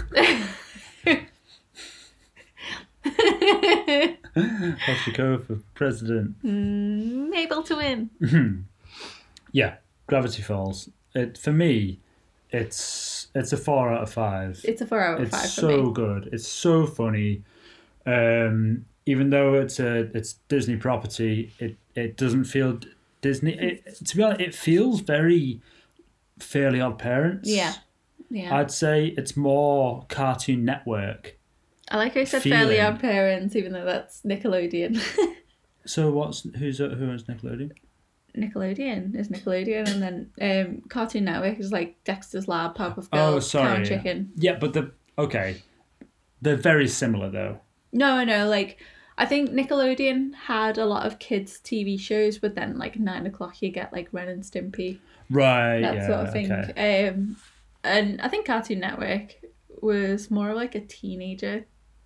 What's your code for president? Mm, Mabel to win. Yeah, Gravity Falls. It for me, it's it's a four out of five. It's a four out of It's five for so me. good. It's so funny. Um, even though it's a it's Disney property, it, it doesn't feel D- Disney. It, to be honest, it feels very Fairly Odd Parents. Yeah. Yeah. I'd say it's more Cartoon Network. I like how you said Fairly feeling. Odd Parents, even though that's Nickelodeon. So what's who's who owns Nickelodeon? Nickelodeon is Nickelodeon, and then um, Cartoon Network is like Dexter's Lab, Powerpuff Oh, Girls, sorry. Cow and Chicken. Yeah, but the okay, they're very similar though. No, no, like I think Nickelodeon had a lot of kids' T V shows, but then like nine o'clock you get like Ren and Stimpy, Right. that yeah. sort of thing. Okay. Um, and I think Cartoon Network was more like a teenager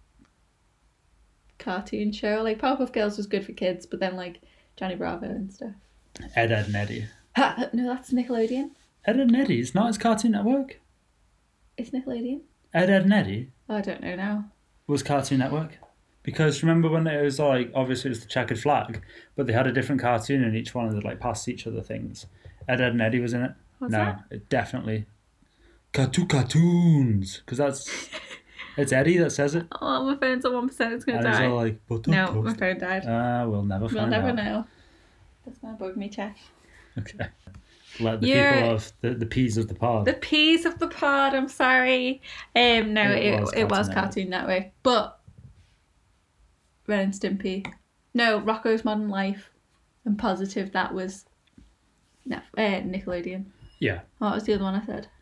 cartoon show. Like Powerpuff Girls was good for kids, but then like Johnny Bravo and stuff. Ed, Ed and Eddie. Ha, no, that's Nickelodeon. Ed, Ed and Eddie. It's not as Cartoon Network. It's Nickelodeon. Ed, Ed and Eddie Oh, I don't know now. was Cartoon Network. Because remember when it was like, obviously it was the checkered flag, but they had a different cartoon in each one and they like passed each other things. Ed, Ed and Eddie was in it. What's no, that? it definitely. Cartoon Cartoons. Because that's. It's Eddie that says it. Oh, my phone's at one percent. It's going And to it's die. all like, butter No, toast. my phone died. Ah, we'll never We'll find never out. know. That's my bug me check. Okay. Let the You're- people of the, the peas of the pod. The peas of the pod, I'm sorry. Um, no, It it, was it was Cartoon Cartoon Network. But Ren and Stimpy. No, Rocco's Modern Life and Positive, that was no, uh, Nickelodeon. Yeah. What was the other one I said?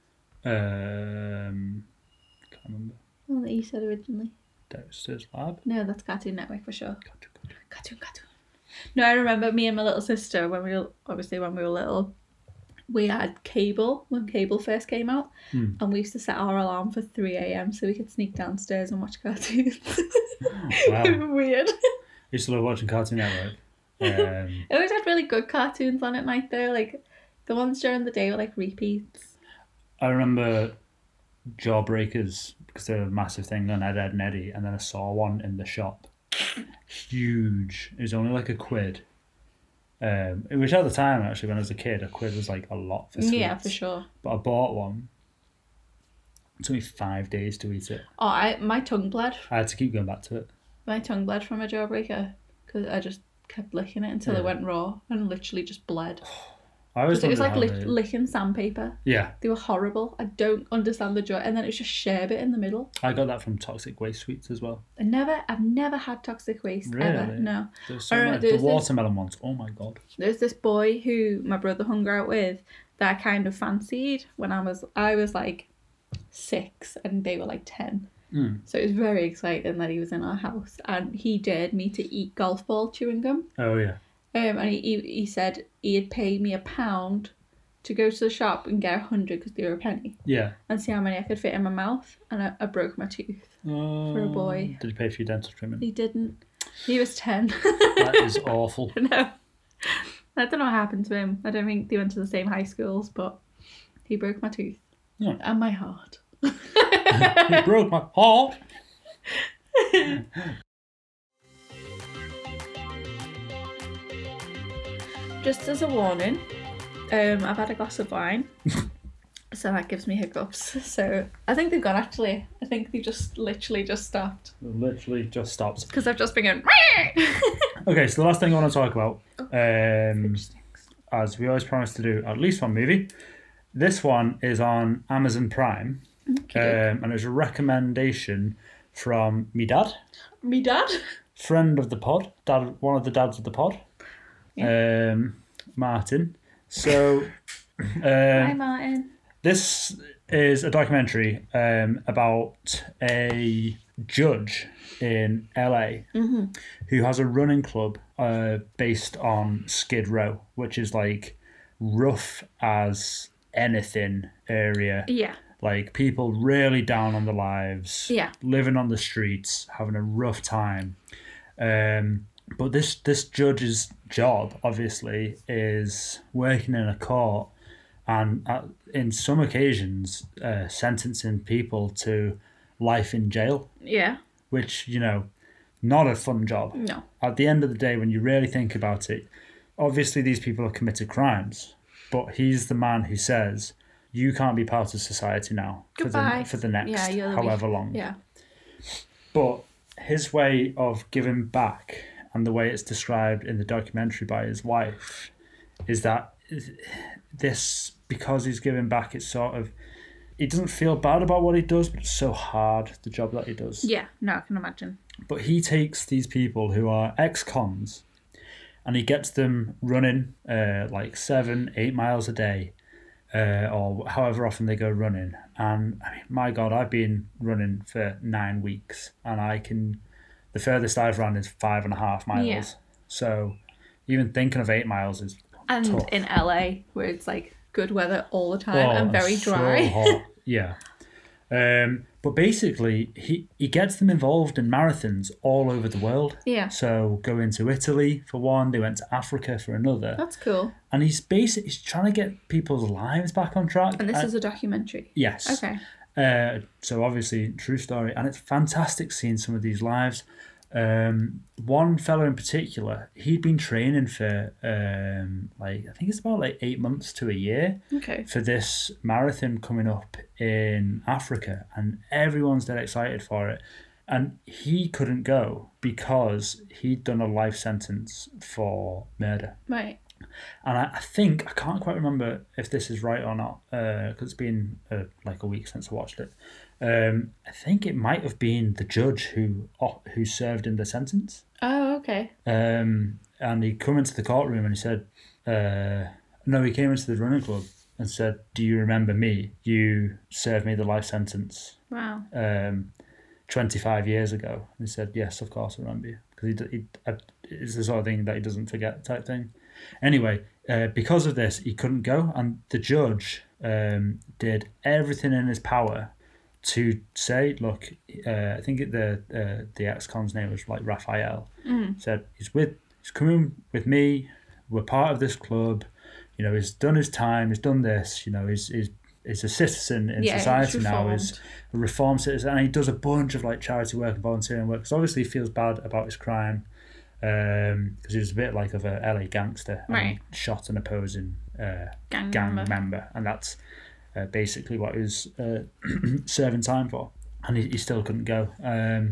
Um, can't remember. The one that you said originally. Dexter's Lab. No, that's Cartoon Network for sure. Cartoon, cartoon. No, I remember me and my little sister, when we were, obviously when we were little, we had cable when cable first came out, Hmm. and we used to set our alarm for three a.m. so we could sneak downstairs and watch cartoons. Wow. Weird. Used to love watching Cartoon Network. Um, It always had really good cartoons on at night though, like the ones during the day were like repeats. I remember Jawbreakers because they were a massive thing on Ed, Ed and Eddie, and then I saw one in the shop. Huge. It was only like a quid. Um, which at the time, actually, when I was a kid, a quid was like a lot for sweets. Yeah, for sure. But I bought one. It took me five days to eat it. Oh, I my tongue bled. I had to keep going back to it. My tongue bled from a jawbreaker because I just kept licking it until Yeah. it went raw and literally just bled. I always Because it was like wondered lick, how they- licking sandpaper. Yeah, They were horrible. I don't understand the joy. And then it was just sherbet in the middle. I got that from Toxic Waste Sweets as well. I never, I've never had toxic waste ever. Really? No. There's so Alright, many- there's the this- watermelon ones. Oh my god. There's this boy who my brother hung out with that I kind of fancied when I was, I was like six and they were like ten. Mm. So it was very exciting that he was in our house, and he dared me to eat golf ball chewing gum. Oh yeah. Um, and he, he, he said he'd pay me a pound to go to the shop and get a hundred because they were a penny, Yeah. and see how many I could fit in my mouth. And I, I broke my tooth. For a boy. Did you pay for your dental treatment? He didn't. He was ten. That is awful. No. I don't know what happened to him. I don't think they went to the same high schools, but he broke my tooth. Yeah. And my heart. You broke my heart. Just as a warning, um, I've had a glass of wine, so that gives me hiccups. So I think they've gone actually. I think they just literally just stopped Literally just stopped. because I've just been going. Okay, so the last thing I want to talk about, um, as we always promise to do, at least one movie. This one is on Amazon Prime, Okay. um, and it's a recommendation from me dad, Me dad. friend of the pod, dad, one of the dads of the pod, um, Martin. So, Hi um, Martin. this is a documentary um, about a judge in L A Mm-hmm. who has a running club uh, based on Skid Row, which is like rough as anything area. Yeah. Like people really down on their lives, Yeah. living on the streets, having a rough time. Um, but this this judge's job, obviously, is working in a court and at, in some occasions uh, sentencing people to life in jail, Yeah. which, you know, not a fun job. No. At the end of the day, when you really think about it, obviously these people have committed crimes, but he's the man who says, you can't be part of society now for Goodbye. the, for the next Yeah, you're the however long. Yeah. But his way of giving back and the way it's described in the documentary by his wife is that this, because he's giving back, it's sort of he doesn't feel bad about what he does, but it's so hard, the job that he does. Yeah, no, I can imagine. But he takes these people who are ex-cons and he gets them running uh, like seven, eight miles a day, uh, or however often they go running. And I mean, my God, I've been running for nine weeks and I can, the furthest I've run is five and a half miles. Yeah. So even thinking of eight miles is And tough. in L A, where it's like good weather all the time Oh, and very so dry. hot. Yeah. Um, but basically, he, he gets them involved in marathons all over the world. Yeah. So going to Italy for one, they went to Africa for another. That's cool. And he's basically he's trying to get people's lives back on track. And this is a documentary. Yes. Okay. Uh, so obviously, true story. And it's fantastic seeing some of these lives. Um, one fellow in particular, he'd been training for um, like I think it's about like eight months to a year Okay. for this marathon coming up in Africa, and everyone's dead excited for it. And he couldn't go because he'd done a life sentence for murder. Right. And I, I think I can't quite remember if this is right or not because uh, it's been uh, like a week since I watched it. Um, I think it might have been the judge who oh, who served him the sentence. Oh, okay. Um, and he come into the courtroom and he said, uh, no, he came into the running club and said, "Do you remember me? You served me the life sentence Wow. um, twenty-five years ago." And he said, "Yes, of course I remember you." Because he, he, uh, it's the sort of thing that he doesn't forget type thing. Anyway, uh, because of this, he couldn't go. And the judge um, did everything in his power to say, look, uh, I think the uh, the ex-con's name was like Raphael, Mm. said, he's with, he's coming with me, we're part of this club, you know, he's done his time, he's done this, you know, he's, he's, he's a citizen in Yeah, he's society now, reformed. he's a reformed citizen, and he does a bunch of like charity work and volunteering work, because obviously he feels bad about his crime, um, because he was a bit like of a L A gangster, and Right. shot an opposing uh, Gang, gang member. member, and that's uh, basically what he was uh, serving time for, and he, he still couldn't go. Um,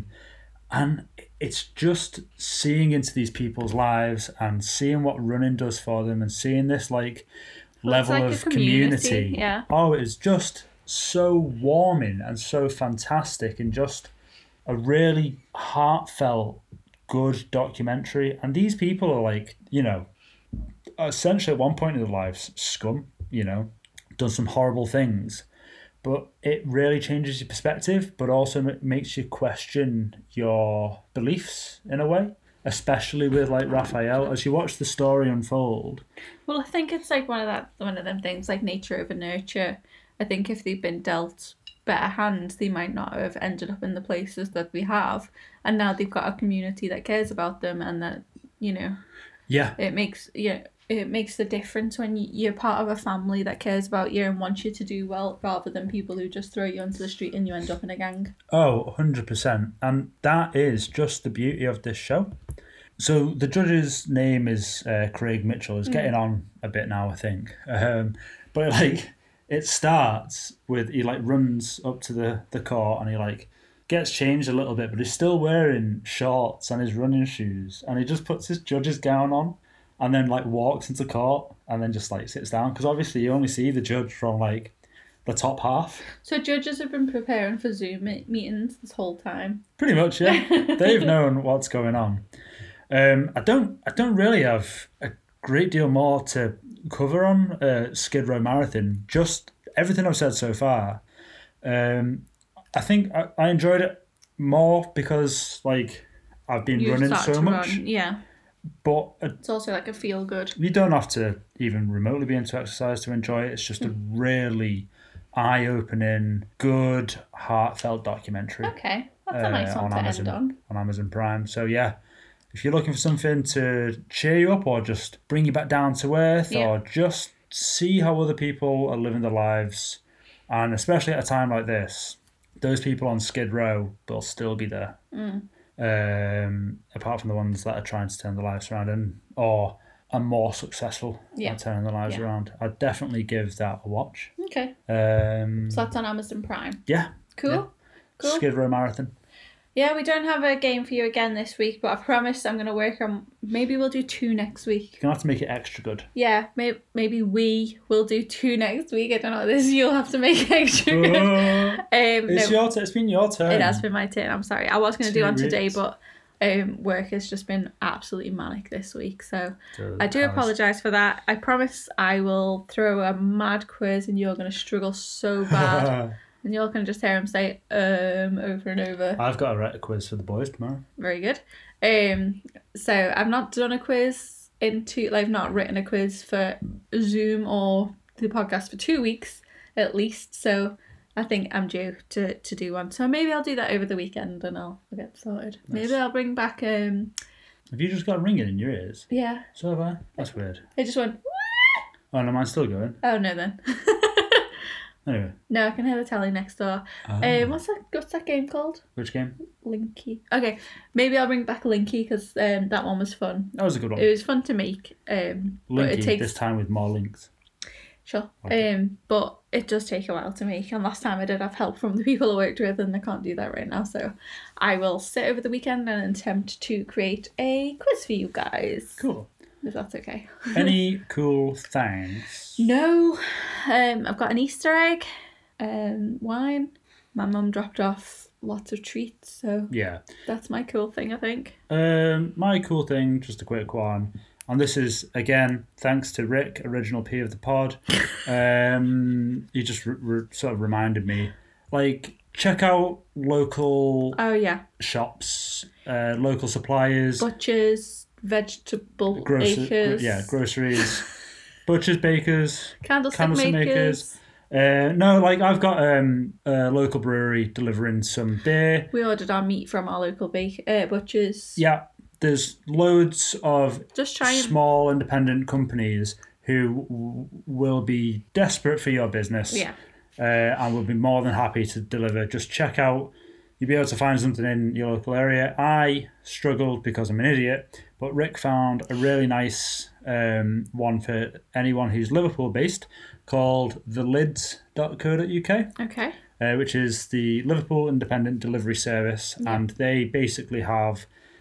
and it's just seeing into these people's lives and seeing what running does for them, and seeing this like Well, it's level like a of community, community. yeah. Oh, it's just so warming and so fantastic, and just a really heartfelt, good documentary. And these people are like, you know, essentially at one point in their lives, scum, you know, done some horrible things, but it really changes your perspective, but also m- makes you question your beliefs in a way, especially with like Raphael, as you watch the story unfold. Well, I think it's like one of that one of them things like nature over nurture. I think if they'd been dealt better hands, they might not have ended up in the places that we have. And now they've got a community that cares about them, and that, you know, Yeah, it makes yeah it makes the difference when you- you're part of a family that cares about you and wants you to do well, rather than people who just throw you onto the street and you end up in a gang. oh, one hundred percent. And that is just the beauty of this show. So the judge's name is uh, Craig Mitchell. He's getting on a bit now, I think. Um, but like, it starts with, he like runs up to the, the court and he like gets changed a little bit, but he's still wearing shorts and his running shoes. And he just puts his judge's gown on and then like walks into court and then just like sits down. Because obviously you only see the judge from like the top half. So judges have been preparing for Zoom me- meetings this whole time. Pretty much, yeah. They've known what's going on. Um, I don't. I don't really have a great deal more to cover on uh, Skid Row Marathon. Just everything I've said so far. Um, I think I, I enjoyed it more because like I've been You running start so to much. run, yeah. But uh, It's also like a feel good. you don't have to even remotely be into exercise to enjoy it. It's just a really eye-opening, good, heartfelt documentary. Okay, that's a nice uh, one on to Amazon, end on. on Amazon Prime. So yeah, if you're looking for something to cheer you up or just bring you back down to earth, Yeah. or just see how other people are living their lives, and especially at a time like this, those people on Skid Row will still be there. Mm. Um, apart from the ones that are trying to turn their lives around and or are more successful Yeah. at turning their lives Yeah. around, I'd definitely give that a watch. Okay, Um, so that's on Amazon Prime. yeah, Cool, Yeah. cool. Skid Row Marathon. Yeah, we don't have a game for you again this week, but I promise I'm going to work on... Maybe we'll do two next week. You're going to have to make it extra good. Yeah, maybe, maybe we will do two next week. I don't know what this is. You'll have to make extra good. um, it's, no, your t- it's been your turn. It has been my turn. I'm sorry. I was going to do Two one today, weeks. but um, work has just been absolutely manic this week. So So I do how's- apologise for that. I promise I will throw a mad quiz and you're going to struggle so bad. And you're going to just hear him say, um, over and over. I've got to write a quiz for the boys tomorrow. Very good. Um, so I've not done a quiz into, like, I've not written a quiz for Zoom or the podcast for two weeks at least. So I think I'm due to, to do one. So maybe I'll do that over the weekend and I'll get started. Nice. Maybe I'll bring back, um, Have you just got ringing in your ears? yeah. So have I. That's weird. I just went, Oh, no, mine's still going. oh no then. Anyway. No, I can hear the telly next door. Oh. Um, what's that? What's that game called? Which game? Linky. Okay, maybe I'll bring back Linky because um, that one was fun. That was a good one. It was fun to make. Um, but Linky, it takes this time with more links. sure. Okay. Um, but it does take a while to make. And last time I did have help from the people I worked with, and I can't do that right now. So I will sit over the weekend and attempt to create a quiz for you guys. Cool. If that's okay. Any cool things? No, um, I've got an Easter egg, um, wine. My mum dropped off lots of treats, so Yeah. that's my cool thing, I think. Um, my cool thing, just a quick one, and this is again thanks to Rick, original P of the pod. Um, he just re- re- sort of reminded me, like, check out local Oh yeah, shops, uh, local suppliers, butchers, vegetable grocer- bakers, yeah, groceries, butchers, bakers. candlestick, candlestick makers. makers. Uh, no, like I've got um, a local brewery delivering some beer. We ordered our meat from our local bake uh, butchers. Yeah, there's loads of Just try and small independent companies who w- will be desperate for your business. yeah. Uh, and will be more than happy to deliver. Just check out. You'll be able to find something in your local area. I struggled because I'm an idiot, but Rick found a really nice um, one for anyone who's Liverpool based called the lids dot co dot uk. Okay. Uh, which is the Liverpool Independent Delivery Service, Yeah. and they basically have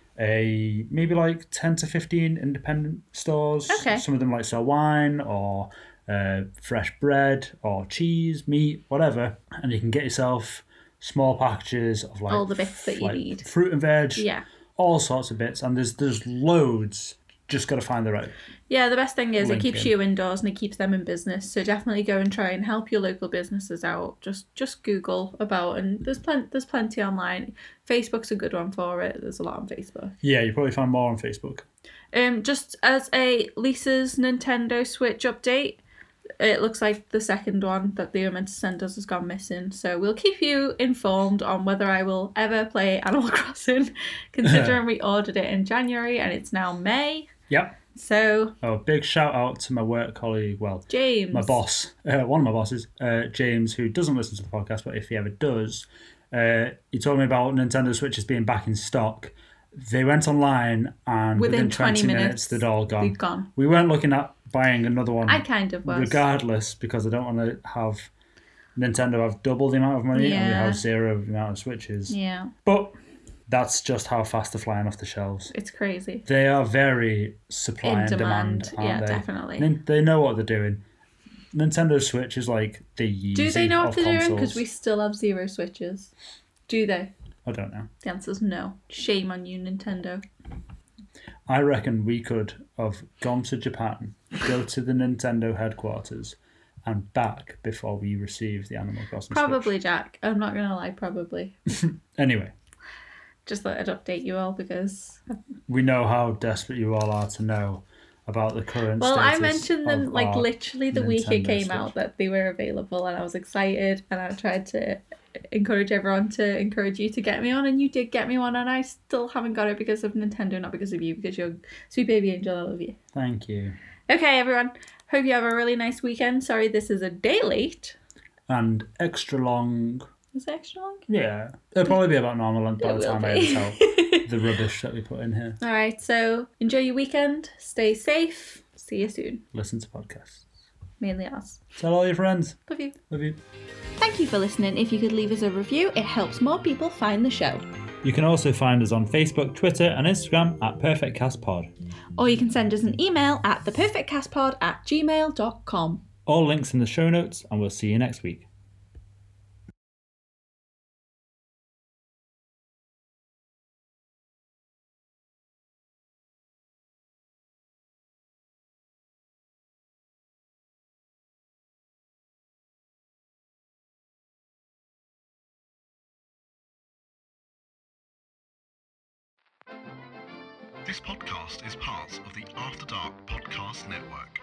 a maybe like ten to fifteen independent stores. Okay. Some of them like sell wine or uh, fresh bread or cheese, meat, whatever, and you can get yourself small packages of like All the bits that you like need. fruit and veg, Yeah. all sorts of bits, and there's there's loads. Just got to find the right. Yeah, the best thing is Link it keeps in. you indoors and it keeps them in business. So definitely go and try and help your local businesses out. Just just Google about, and there's plenty there's plenty online. Facebook's a good one for it. There's a lot on Facebook. Yeah, you probably find more on Facebook. Um, just as a Lisa's Nintendo Switch update, it looks like the second one that they were meant to send us has gone missing. So we'll keep you informed on whether I will ever play Animal Crossing, considering we ordered it in January and it's now May. Yep. So Oh, big shout out to my work colleague. Well, James, my boss, uh, one of my bosses, uh, James, who doesn't listen to the podcast, but if he ever does, uh, he told me about Nintendo Switches being back in stock. They went online and Within within, twenty, twenty minutes, minutes, they'd all gone. they've gone. We weren't looking at buying another one I kind of was. regardless, because I don't want to have Nintendo have double the amount of money and we Yeah. have zero the amount of Switches. Yeah, But that's just how fast they're flying off the shelves. it's crazy. They are very supply In and demand, demand, aren't yeah, they? definitely. Nin- They know what they're doing. Nintendo Switch is like the Yeezy Do they know what of they're doing? consoles. Because we still have zero Switches. Do they? I don't know. The answer's no. Shame on you, Nintendo. I reckon we could have gone to Japan, go to the Nintendo headquarters, and back before we received the Animal Crossing Probably, Jack. I'm not going to lie, probably. Switch. Anyway, Just thought I'd update you all because... we know how desperate you all are to know about the current Well, I status mentioned them of like our literally the week it Nintendo came Switch. out that they were available and I was excited and I tried to encourage everyone to encourage you to get me on, and you did get me one, and I still haven't got it because of Nintendo, not because of you, because you're sweet baby angel. I love you. Thank you. Okay, everyone. Hope you have a really nice weekend. Sorry this is a day late. And extra long. Is it extra long? Yeah, it'll probably be about normal length by It the will time I be. edit out the rubbish that we put in here. All right, so enjoy your weekend. Stay safe. See you soon. Listen to podcasts. Mainly us. Tell all your friends. Love you. Love you. Thank you for listening. If you could leave us a review, it helps more people find the show. You can also find us on Facebook, Twitter and Instagram at PerfectCastPod. Or you can send us an email at theperfectcastpod at gmail dot com. All links in the show notes, and we'll see you next week. This podcast is part of the After Dark Podcast Network.